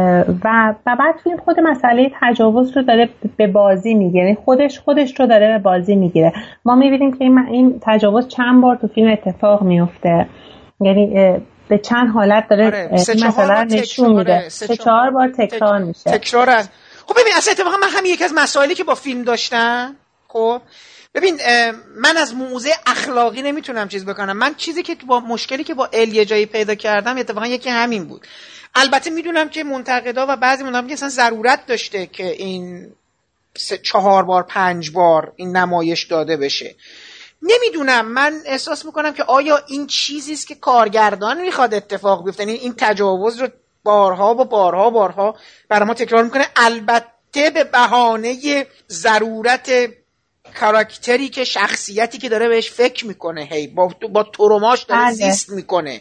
و بعد فیلم خود مسئله تجاوز رو داره به بازی میگیره، یعنی خودش رو داره به بازی میگیره. ما میبینیم که این تجاوز چند بار تو فیلم اتفاق میفته، یعنی به چند حالت داره مثلا نشون میده، 3-4 بار تکرار میشه. خب ببین اصلا اتفاقا من همین یکی از مسائلی که با فیلم داشتم، خب ببین من از موضع اخلاقی نمیتونم چیز بکنم. من چیزی که با مشکلی که با یه جایی پیدا کردم اتفاقا یکی همین بود. البته میدونم که منتقدا و بعضی منتقدا اصلا ضرورت داشته که این 4 بار 5 بار این نمایش داده بشه. نمیدونم، من احساس میکنم که آیا این چیزی است که کارگردان میخواد اتفاق بیفته، این تجاوز رو بارها و بارها برای ما تکرار میکنه، البته به بهانه ضرورت کاراکتری که شخصیتی که داره بهش فکر میکنه، هی با تروماش داره زیست میکنه.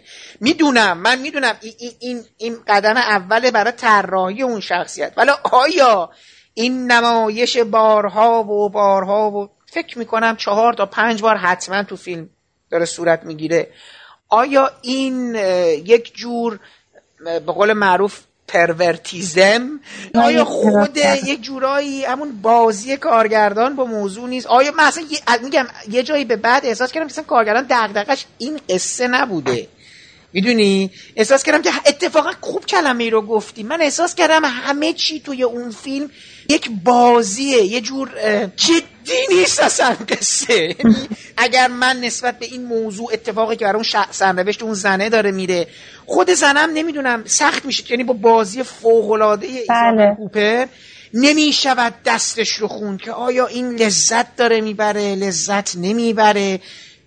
من میدونم این قدم اوله برای طراحی اون شخصیت، ولی آیا این نمایش بارها و فکر میکنم 4 تا 5 بار حتما تو فیلم داره صورت میگیره، آیا این یک جور به قول معروف پرورتیزم، آیا خود یک جورایی همون بازی کارگردان با موضوع نیست؟ آیا مثلا میگم یه جایی به بعد احساس کردم مثلا کارگردان دغدغش این قصه نبوده، میدونی؟ احساس کردم که اتفاقا خوب کلمه ای رو گفتی، من احساس کردم همه چی توی اون فیلم یک بازیه، یه جور جدی نیست اصلا قصه. اگر من نسبت به این موضوع اتفاقی که برای اون سرنوشت اون زنه داره میره، خود زنم نمیدونم سخت میشه، یعنی با بازی فوق‌العاده ایزابل هوپر نمیشود دستش رو خون که آیا این لذت داره میبره، لذت نمیبره،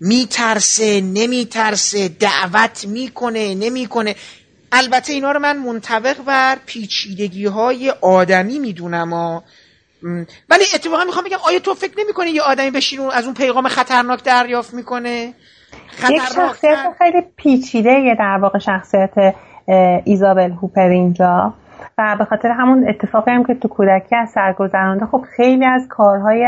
میترسه نمیترسه، دعوت میکنه نمیکنه. البته اینا رو من منطبق بر پیچیدگی‌های آدمی میدونم ولی اتفاقا میخوام بگم آیا تو فکر نمی‌کنی یه آدمی بشین از اون پیغام خطرناک دریافت میکنه؟ یک شخصیت خیلی پیچیده یه در واقع شخصیت ایزابل هوپر اینجا و به خاطر همون اتفاقی هم که تو کودکی از سر گذرانده، خب خیلی از کارهای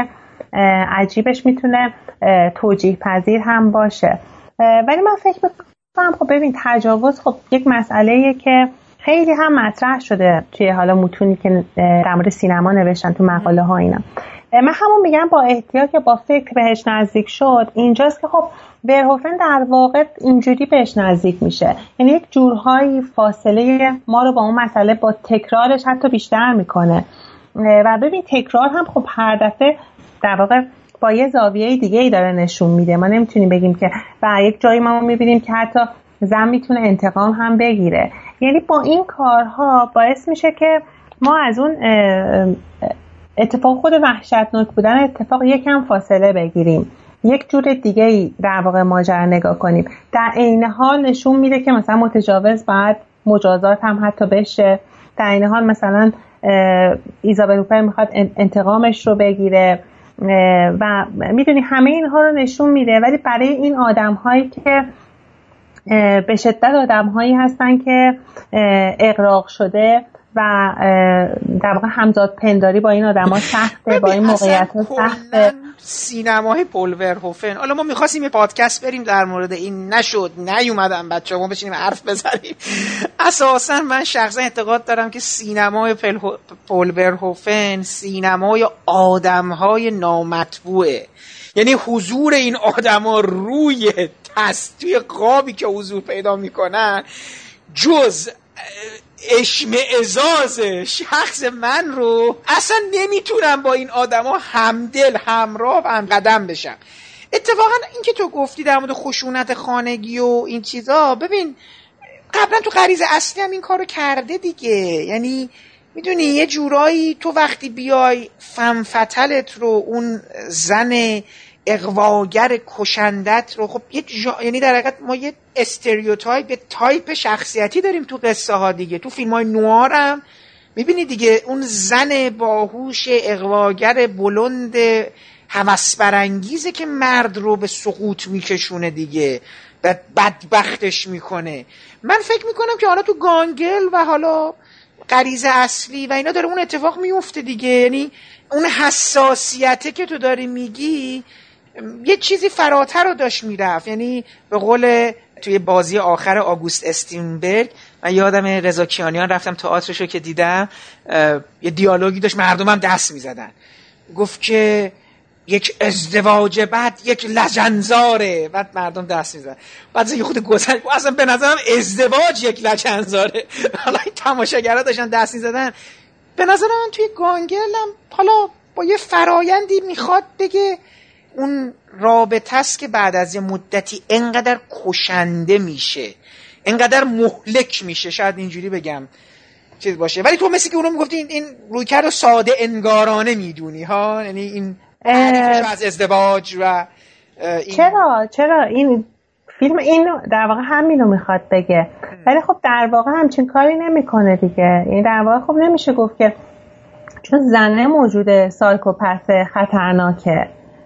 عجیبش میتونه توجیه پذیر هم باشه. ولی من فکر میکنم خب ببین تجاوز خب یک مسئله‌ایه که خیلی هم مطرح شده توی حالا متونی که در مورد سینما نوشتن، تو مقاله ها اینا. من همون میگم با احتیاط که با فکر بهش نزدیک شد، اینجاست که خب ورهوفن در واقع اینجوری بهش نزدیک میشه، یعنی یک جورهایی فاصله ما رو با اون مسئله با تکرارش حتی بیشتر میکنه و ببین تکرار هم خب هر دفعه در واقع با یه زاویه دیگه ای داره نشون میده. ما نمیتونیم بگیم که و یک جایی ما میبینیم که حتی زن میتونه انتقام هم بگیره، یعنی با این کارها باعث میشه که ما از اون اتفاق خود وحشتناک بودن اتفاق یکم فاصله بگیریم، یک جور دیگه ای در واقع ماجرا نگاه کنیم. در عین حال نشون میده که مثلا متجاوز بعد مجازات هم حتی بشه، در عین حال مثلا ایزابل هوپر میخواد انتقامش رو بگیره و میدونی همه اینها رو نشون میده. ولی برای این آدم هایی که به شدت آدم هایی هستن که اغراق شده و در واقع همزاد پنداری با این آدم ها سخته، با این موقعیت ها سخته. سینمای پل ورهوفن، حالا ما میخواستیم یه پادکست بریم در مورد این، نشد، نیومدن بچه ها، ما بشینیم حرف بزنیم. اساسا من شخصا اعتقاد دارم که سینمای پل ورهوفن سینمای آدم های نامطبوعه، یعنی حضور این آدم ها روی توی قابی که حضور پیدا میکنن جز اشمئزاز شخص من رو اصلا نمیتونم با این آدما همدل همراه هم قدم بشم. اتفاقا این که تو گفتی در مورد خشونت خانگی و این چیزا، ببین قبلا تو غریزه اصلی هم این کارو کرده دیگه، یعنی میدونی یه جورایی تو وقتی بیای فمفتلت رو، اون زن اغواگر کشندت رو، خب یعنی در حقیقت ما یه استریوتایپ، تایپ شخصیتی داریم تو قصه ها دیگه. تو فیلم های نوار هم میبینی دیگه اون زن باهوش اغواگر بلند هوس برانگیزه که مرد رو به سقوط میکشونه دیگه، بدبختش میکنه. من فکر میکنم که حالا تو گانگل و حالا غریزه اصلی و اینا داره اون اتفاق میفته دیگه. یعنی اون حساسیته که تو داری میگی یه چیزی فراتر رو داشت میرفت. یعنی به قول توی بازی آخر آگوست استینبرگ، من یادم رضا کیانیان رفتم تئاترشو که دیدم، یه دیالوگی داشت، مردمم دست میزدن، گفت که یک ازدواج بعد یک لجنزاره، بعد مردم دست میزدن. بعد یه خود گذشت اصلا به نظرم ازدواج یک لجنزاره. حالا این تماشاگرها داشتن دست میزدن. به نظر من توی گانگرلم حالا با یه فرایندی میخواد بگه اون رابطه است که بعد از یه مدتی انقدر کشنده میشه، انقدر مهلک میشه، شاید اینجوری بگم چیز باشه. ولی تو مثل که اونو میگفتی این رویکرد رو ساده انگارانه میدونی ها، یعنی این تعریفش از ازدواج و این چرا این فیلم این در واقع همینو میخواد بگه، ولی خب در واقع همچین کاری نمیکنه دیگه. این در واقع خب نمیشه گفت که چون زنه موجود سایکوپت خطرناکه،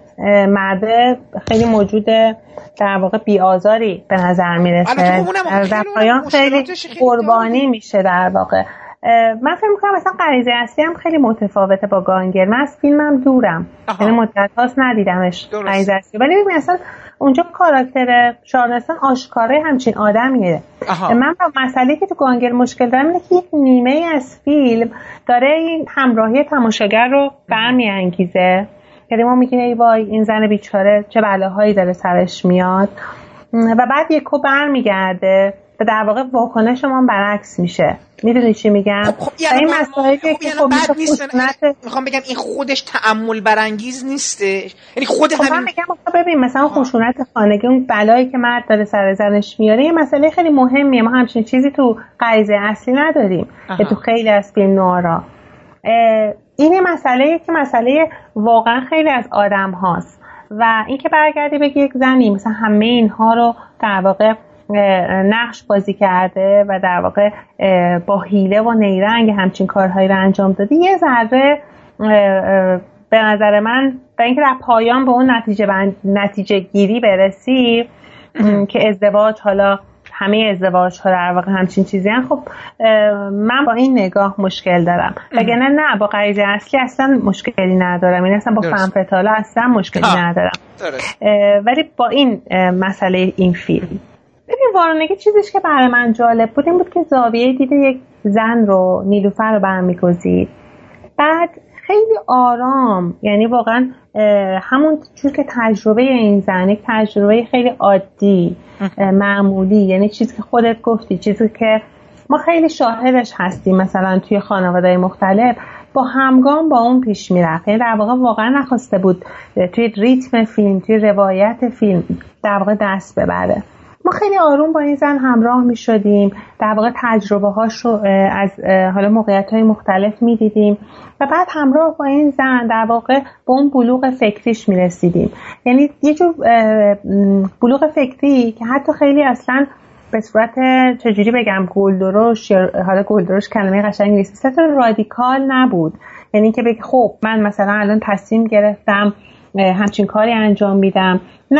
مرده خیلی موجوده در واقع بی‌آزاری به نظر میرسه، در پایان خیلی قربانی میشه در واقع. من فکر میکنم مثلا غریزه اصلی هم خیلی متفاوته با گانگر. من از فیلمم دورم، یعنی مدت هاست ندیدمش غریزه اصلی، ولی مثلا اونجا کاراکتر شارلستون آشکاره همچین آدمیه. من با مسئله که تو گانگر مشکل دارم اینه که یک نیمه از فیلم داره این همراهی تماشاگر رو برمیانگیزه، یعنی ما میگیم ای وای این زن بیچاره چه بلاهایی داره سرش میاد، و بعد یکو برمیگرده و در واقع واکنش ما برعکس میشه. میدونی چی میگم؟ این مسائلی که بد نیست. میخوام بگم این خودش تأمل برانگیز نیسته، یعنی خود همین. من میگم ببین مثلا خشونت خانگی، اون بلایی که مرد داره سر زنش میاره، یه مسئله خیلی مهمیه. ما همچین چیزی تو غریزه اصلی نداریم که تو خیلی از فیلم نوارا. این مسئله که مسئله واقعا خیلی از آدم هاست و این که برگردی بگی یک زنی مثلا همه اینها رو در واقع نقش بازی کرده و در واقع با حیله و نیرنگ همچین کارهایی رو انجام دادی، یه ذره به نظر من برای اینکه در پایان به اون نتیجه گیری برسی که ازدواج، حالا همه ازدواج ها در واقع همچین چیزی هن، خب من با این نگاه مشکل دارم. وگرنه نه با غریزه اصلی اصلا مشکلی ندارم، این اصلا با فن فتاله اصلا مشکلی ندارم. ولی با این مسئله این فیلم ببین وارونگی چیزش که برای من جالب بود این بود که زاویه دید یک زن رو، نیلوفر رو برمی‌گزید، بعد خیلی آرام، یعنی واقعا همون چون که تجربه این زن یک تجربه خیلی عادی معمولی، یعنی چیزی که خودت گفتی، چیزی که ما خیلی شاهدش هستیم مثلا توی خانواده‌های مختلف، با همگام با اون پیش میرفت. یعنی در واقع واقعا نخواسته بود توی ریتم فیلم، توی روایت فیلم در واقع دست ببره. ما خیلی آروم با این زن همراه می شدیم، در واقع تجربه هاش رو از حالا موقعیت های مختلف می دیدیم و بعد همراه با این زن در واقع به اون بلوغ فکریش می رسیدیم. یعنی یه جور بلوغ فکری که حتی خیلی اصلا به صورت چجوری بگم گلدرش، حالا گلدرش کلمه قشنگی نیست، به صورت رادیکال نبود. یعنی که بگی خب من مثلا الان تصمیم گرفتم همچین کاری انجام میدم، نه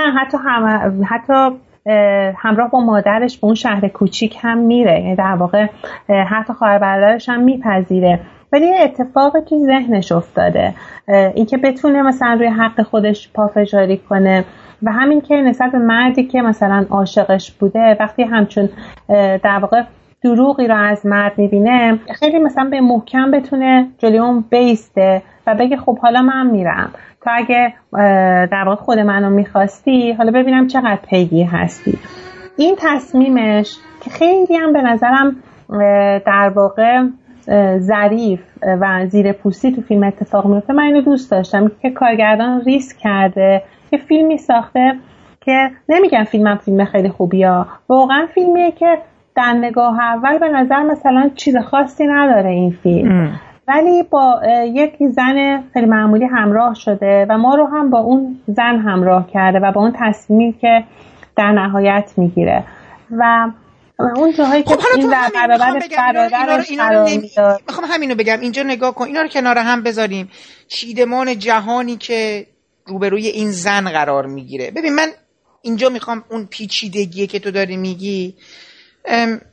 حتی همراه با مادرش به اون شهر کوچیک هم میره، یعنی در واقع حتی خواهر برادرش هم میپذیره، ولی یه اتفاقی تو ذهنش افتاده، این که بتونه مثلا روی حق خودش پافشاری کنه و همین که نسبت به مردی که مثلا عاشقش بوده وقتی همچون در واقع دروغی رو از مرد میبینه خیلی مثلا به محکم بتونه جلوی اون بیسته و بگه خب حالا من میرم، تا اگه در واقع خود منو میخواستی حالا ببینم چقدر پیگیر هستی. این تصمیمش که خیلی هم به نظرم در واقع ظریف و زیر پوستی تو فیلم اتفاق میفته، من اینو دوست داشتم که کارگردان ریسک کرده که فیلمی ساخته که نمیگم فیلم خیلی خوبیه، واقعا فیلمیه که در نگاه اول به نظر مثلا چیز خاصی نداره این فیلم، ولی با یک زن خیلی معمولی همراه شده و ما رو هم با اون زن همراه کرده و با اون تصمیمی که در نهایت میگیره و اون جاهایی که این در برابرش قرار میداد. میخوام همینو بگم، اینجا نگاه کن، اینا رو کنار هم بذاریم، چیدمان جهانی که روبروی این زن قرار میگیره. ببین من اینجا میخوام اون پیچیدگی که تو داری میگی،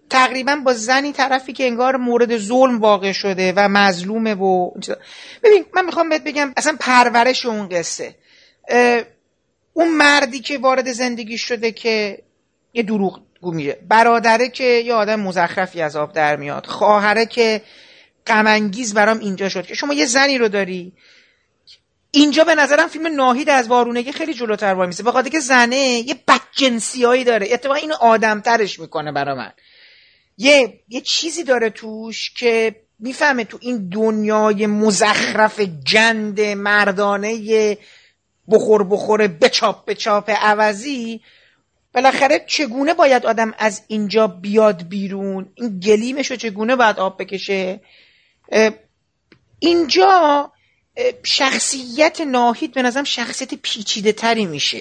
تقریبا با زنی طرفی که انگار مورد ظلم واقع شده و مظلومه و ببین من میخوام بهت بگم اصلا پرورش اون قصه، اون مردی که وارد زندگی شده که یه دروغ گو میره، برادره که یه آدم مزخرفی از آب در میاد، خواهره که غم انگیز برام اینجا شد که شما یه زنی رو داری. اینجا به نظرم فیلم ناهید از وارونگی خیلی جلوتر وای میسه، بخاطر که زنه یه بدجنسیایی داره، اتفاقا اینو آدمترش میکنه برا من. یه چیزی داره توش که میفهمه تو این دنیای مزخرف جند مردانه بخور بچاپ عوضی بالاخره چگونه باید آدم از اینجا بیاد بیرون، این گلیمشو چگونه باید آب بکشه. اینجا شخصیت ناهید به نظرم شخصیت پیچیده تری میشه.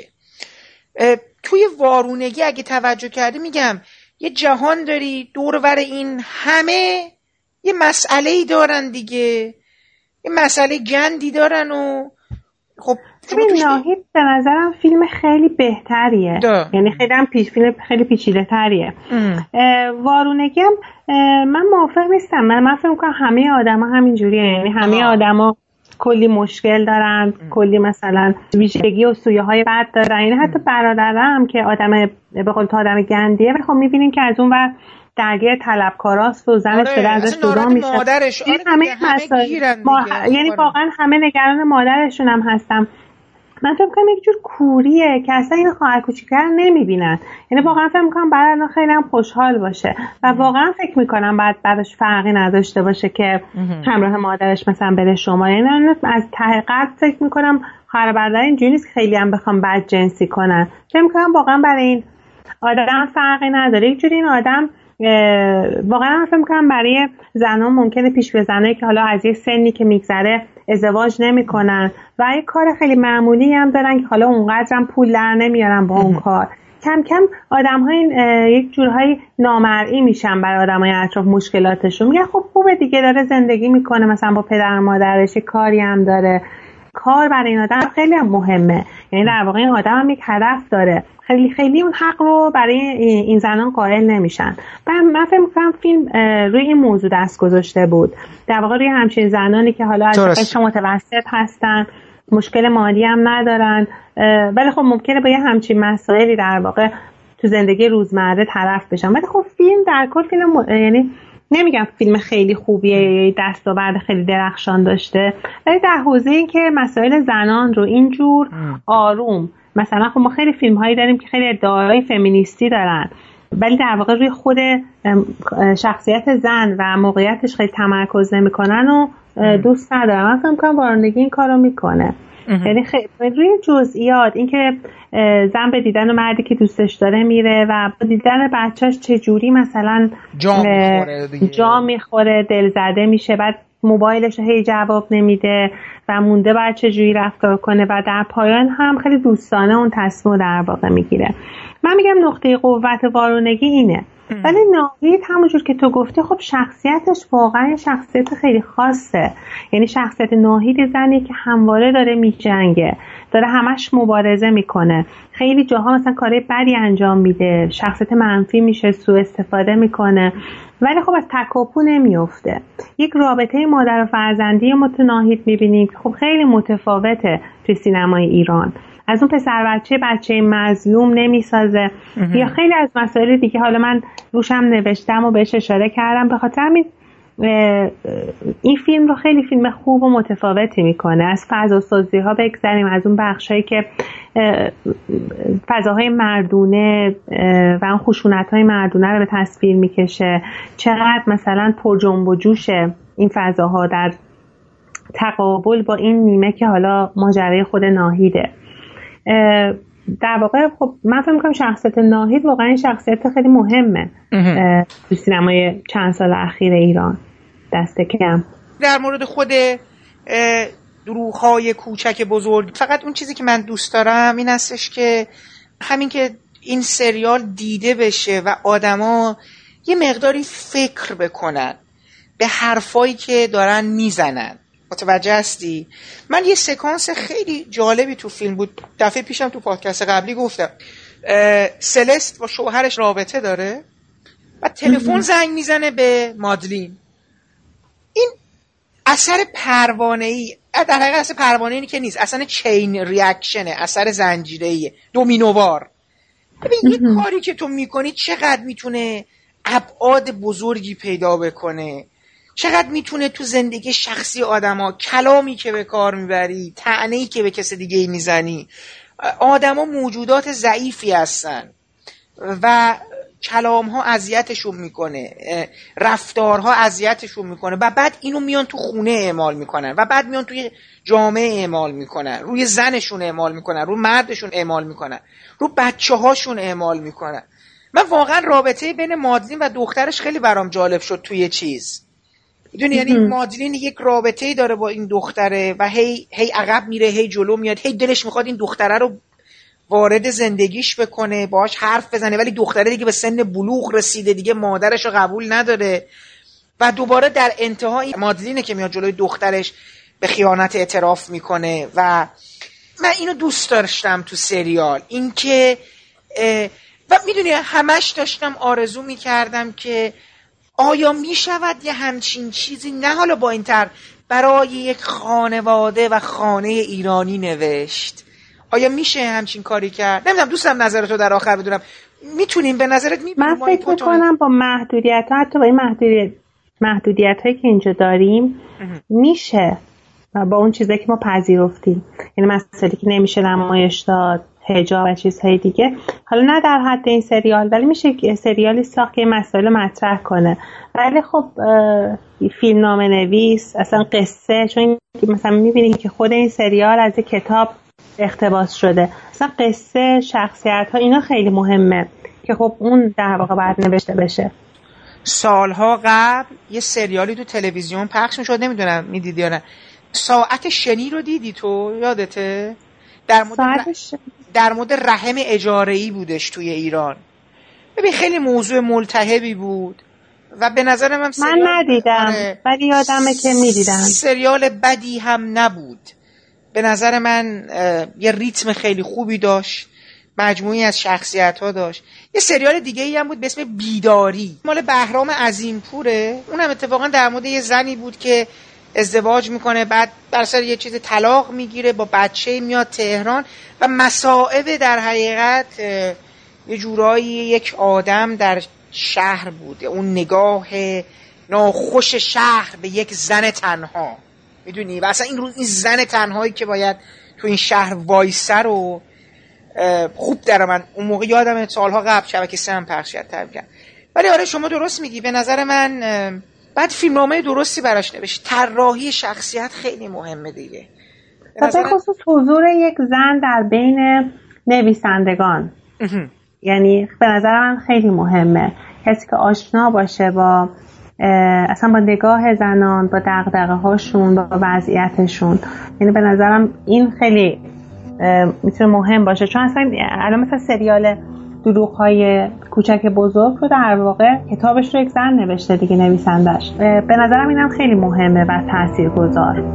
توی وارونگی اگه توجه کردی میگم یه جهان داری دورور این همه یه مسئله‌ای دارن دیگه، یه مسئله گندی دارن و خب ناهید به نظرم فیلم خیلی بهتریه یعنی فیلم خیلی پیچیده تریه. وارونگی هم من موافق نیستم، من فکر می‌کنم همه آدما همینجوریه، یعنی همه آدما کلی مشکل دارن، کلی مثلا ویژگی و سویه‌های بد دارن، یعنی حتی برادرم که آدم به قول تو آدم گندیه ولی خب می‌بینیم که از اون ور درگیر طلبکاراست و زنش شده ازش جدا میشه. همه یعنی واقعا همه نگران مادرشون هم هستم. من فکر می‌کنم یک جور کوریه که اصلا این خواهر کوچیک‌تر نمی‌بینن، یعنی واقعا فکر می‌کنم بعد خیلی هم خوشحال باشه و واقعا فکر می‌کنم بعدش فرقی نداشته باشه که همراه مادرش مثلا بره شما، یعنی از ته قلب فکر می‌کنم خواهر برادر اینجوری نیست خیلی هم بخوام بدجنسی کنن، فکر می‌کنم واقعا برای این آدم فرقی نداره. یک جوری این آدم واقعا فکر می‌کنم برای زنان ممکنه پیش به زنایی که حالا از یه سنی که میگذره ازدواج نمی‌کنن و یه کار خیلی معمولی هم دارن که حالا اونقدرم پول در نمیارن با اون کار، کم کم آدم‌ها این یک جورهای نامرئی میشن برای آدمای اطراف مشکلاتشون، میگن خب خوبه دیگه داره زندگی میکنه مثلا با پدر و مادرش، کاری هم داره. کار برای این آدم خیلی هم مهمه، یعنی در واقع این آدم هم یک هدف داره، خیلی اون حق رو برای این زنان قائل نمیشن. من فکر می‌کنم فیلم روی این موضوع دست گذاشته بود، در واقع روی همچین زنانی که حالا از طبقه متوسط هستن، مشکل مالی هم ندارن ولی خب ممکنه با یه همچین مسائلی در واقع تو زندگی روزمره طرف بشن. ولی خب فیلم در کل فیلم یعنی نمیگم فیلم خیلی خوبیه یا دستاورد خیلی درخشان داشته، ولی در حوزه این که مسائل زنان رو اینجور آروم، مثلا خب ما خیلی فیلم هایی داریم که خیلی ادعای فمینیستی دارن ولی در واقع روی خود شخصیت زن و موقعیتش خیلی تمرکز نمیکنن و دوست ندارم. من فکر می‌کنم وارونگی این کارو میکنه، یعنی روی جزئیات، اینکه زن به دیدن مردی که دوستش داره میره و با دیدن بچه‌اش چجوری مثلا جا میخوره، دلزده میشه، بعد موبایلش هی جواب نمیده و مونده بعد چجوری رفتار کنه و در پایان هم خیلی دوستانه اون تصمیم در واقع میگیره. من میگم نقطه قوت وارونگی اینه. ولی ناهید همونجور که تو گفتی خب شخصیتش واقعا شخصیت خیلی خاصه، یعنی شخصیت ناهید زنی که همواره داره میجنگه، داره همش مبارزه میکنه، خیلی جاها مثلا کارهای بدی انجام میده، شخصیت منفی میشه، سوء استفاده میکنه ولی خب از تکاپو نمیفته. یک رابطه مادر و فرزندی متناهید میبینیم که خب خیلی متفاوته توی سینمای ایران، از اون بچه مظلوم نمیسازه یا خیلی از مسائل دیگه حالا من روشم نوشتم و بهش اشاره کردم. به خاطر همین این فیلم رو خیلی فیلم خوب و متفاوتی میکنه. از فضاسازی ها بگذاریم، از اون بخشایی که فضاهای مردونه و اون خشونت های مردونه رو به تصویر میکشه، چقدر مثلا پر جنب و جوشه این فضاها در تقابل با این نیمه که حالا ماجرای خود ناهیده. در واقع خب من فکر می‌کنم شخصیت ناهید واقعا این شخصیت خیلی مهمه تو سینمای چند سال اخیر ایران دست کم. در مورد خود دروغ‌های کوچک بزرگ، فقط اون چیزی که من دوست دارم این هستش که همین که این سریال دیده بشه و آدما یه مقداری فکر بکنن به حرفایی که دارن میزنن. متوجه هستی؟ من یه سکانس خیلی جالبی تو فیلم بود، دفعه پیشم تو پادکست قبلی گفتم، سلست با شوهرش رابطه داره، و تلفن زنگ میزنه به مادلین. این اثر پروانه‌ای، در حقیقت اثر پروانه‌ای که نیست، اصلا چین ریاکشنه، اثر زنجیره‌ایه، دومینووار. ببین این کاری که تو میکنی چقدر میتونه ابعاد بزرگی پیدا بکنه، چقدر میتونه تو زندگی شخصی آدما، کلامی که به کار میبری، طعنه‌ای که به کس دیگه میزنی. آدما موجودات ضعیفی هستن و کلام‌ها اذیتشون میکنه، رفتارها اذیتشون میکنه و بعد اینو میان تو خونه اعمال میکنن و بعد میان توی جامعه اعمال میکنن، روی زنشون اعمال میکنن، روی مردشون اعمال میکنن، رو بچه‌هاشون اعمال میکنن. من واقعا رابطه بین مادلین و دخترش خیلی برام جالب شد توی چیز. میدونی یعنی مادلین یک رابطه‌ای داره با این دختره و هی عقب میره، هی جلو میاد، هی دلش میخواد این دختره رو وارد زندگیش بکنه، باهاش حرف بزنه، ولی دختره دیگه به سن بلوغ رسیده، دیگه مادرش رو قبول نداره و دوباره در انتهای مادلینه که میاد جلوی دخترش به خیانت اعتراف میکنه. و من اینو دوست داشتم تو سریال، این که و میدونی همش داشتم آرزو میکردم که آیا میشود یه همچین چیزی، نه حالا با این تر، برای یک خانواده و خانه ایرانی نوشت؟ آیا میشه همچین کاری کرد؟ نمیدونم، دوستم نظرتو در آخر بدونم. میتونیم به نظرت من فکر میکنم با محدودیت ها، حتی با این محدودیت هایی که اینجا داریم میشه با اون چیزایی که ما پذیرفتیم، یعنی مسئله که نمیشه نمایش داد، حجاب و چیزهای دیگه، حالا نه در حد این سریال، ولی میشه که سریالی ساخت که مسائل مطرح کنه. ولی خب فیلمنامه نویس اصلا قصه، چون مثلا میبینیم که خود این سریال از یک کتاب اقتباس شده، اصلا قصه، شخصیت ها، اینا خیلی مهمه که خب اون در واقع باید نوشته بشه. سالها قبل یه سریالی تو تلویزیون پخش میشد، نمیدونم میدیدی یا نه، ساعت شنی رو دیدی تو؟ یادته؟ در مورد رحم اجاره‌ای بودش توی ایران. ببین خیلی موضوع ملتهبی بود و به نظر من ندیدم ولی یادمه که میدیدم. سریال بدی هم نبود به نظر من، یه ریتم خیلی خوبی داشت، مجموعی از شخصیت‌ها داشت. یه سریال دیگه‌ای هم بود به اسم بیداری، مال بهرام عظیمپوره. اونم اتفاقا در مورد یه زنی بود که ازدواج میکنه، بعد بر اثر یه چیز طلاق میگیره، با بچه میاد تهران و مصائب در حقیقت یه جورایی یک آدم در شهر بود، اون نگاه ناخوش شهر به یک زن تنها، میدونی، و اصلا این زن تنهایی که باید تو این شهر وایسه رو خوب در من اون موقع یادم سالها قبل شبکه 3 هم پخش کرد. ولی آره شما درست میگی، به نظر من بعد فیلمنامه درستی براش نوشت. طراحی شخصیت خیلی مهمه دیگه، به خصوص حضور یک زن در بین نویسندگان. یعنی به نظر من خیلی مهمه کسی که آشنا باشه با اصلا با نگاه زنان، با دغدغه هاشون، با وضعیتشون. یعنی به نظرم این خیلی میتونه مهم باشه، چون اصلا الان مثلا سریال دروغ‌های کوچک بزرگ رو در واقع کتابش رو یک زن نوشته دیگه، نویسندش. به نظرم اینم خیلی مهمه و تاثیرگذار.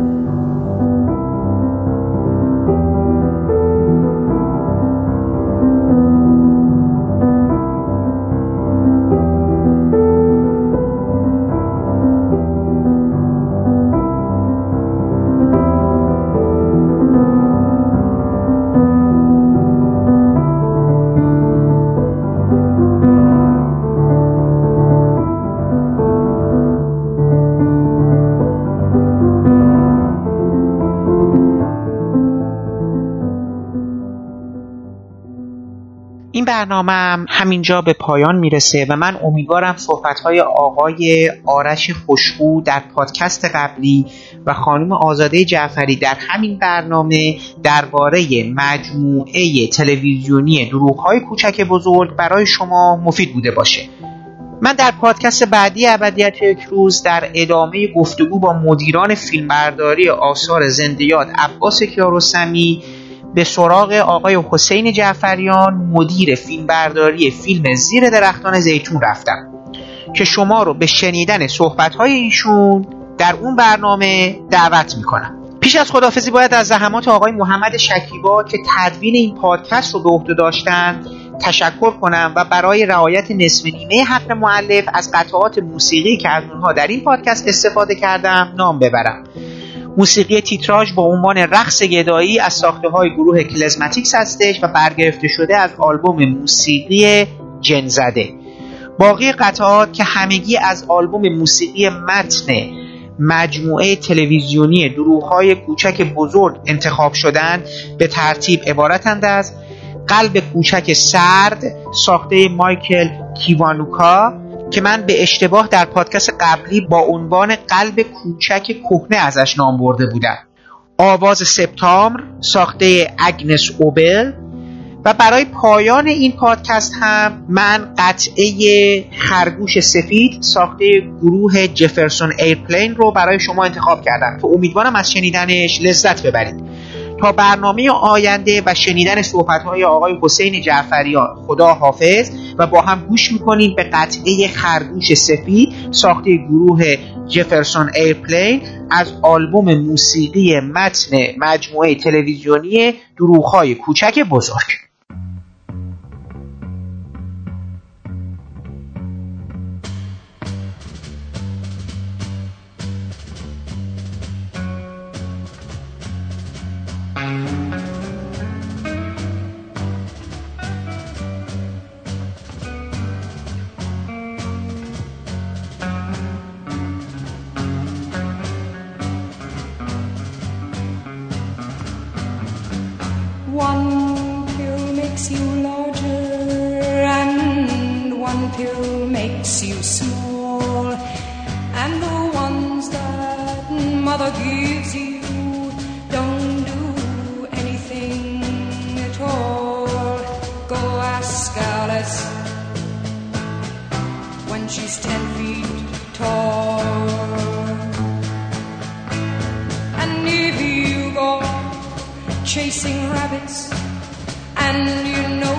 این برنامه همینجا به پایان میرسه و من امیدوارم صحبت‌های آقای آرش خوشبو در پادکست قبلی و خانم آزاده جعفری در همین برنامه درباره مجموعه تلویزیونی دروغ‌های کوچک بزرگ برای شما مفید بوده باشه. من در پادکست بعدی ابدیت یک روز در ادامه گفتگو با مدیران فیلمبرداری آثار زنده یاد عباس کیارستمی به سراغ آقای حسین جعفریان مدیر فیلمبرداری فیلم زیر درختان زیتون رفتم که شما رو به شنیدن صحبت‌های ایشون در اون برنامه دعوت میکنم. پیش از خداحافظی باید از زحمات آقای محمد شکیبا که تدوین این پادکست رو به عهده داشتن تشکر کنم و برای رعایت نصف نیمه حق مؤلف از قطعات موسیقی که از اونها در این پادکست استفاده کردم نام ببرم. موسیقی تیتراژ با عنوان رقص گدایی از ساخته‌های گروه کلزماتیکس هستش و برگرفته شده از آلبوم موسیقی جن‌زده. باقی قطعات که همگی از آلبوم موسیقی متن مجموعه تلویزیونی دروغ‌های کوچک بزرگ انتخاب شدند به ترتیب عبارتند از قلب کوچک سرد ساخته مایکل کیوانوکا که من به اشتباه در پادکست قبلی با عنوان قلب کوچک کهنه ازش نام برده بودم، آواز سپتامبر ساخته اگنس اوبل و برای پایان این پادکست هم من قطعه خرگوش سفید ساخته گروه جفرسون ایرپلین رو برای شما انتخاب کردم که امیدوارم از شنیدنش لذت ببرید. تا برنامه آینده و شنیدن صحبت‌های آقای حسین جعفریان، خدا حافظ و با هم گوش می‌کنید به قطعه خرگوش سفید ساخته گروه جفرسون ایرپلین از آلبوم موسیقی متن مجموعه تلویزیونی دروغ‌های کوچک بزرگ. One pill makes you larger and one pill makes you small, and the ones that mother gives you don't do anything at all. Go ask Alice when she's 10 feet tall. And if you go chasing rabbits and you know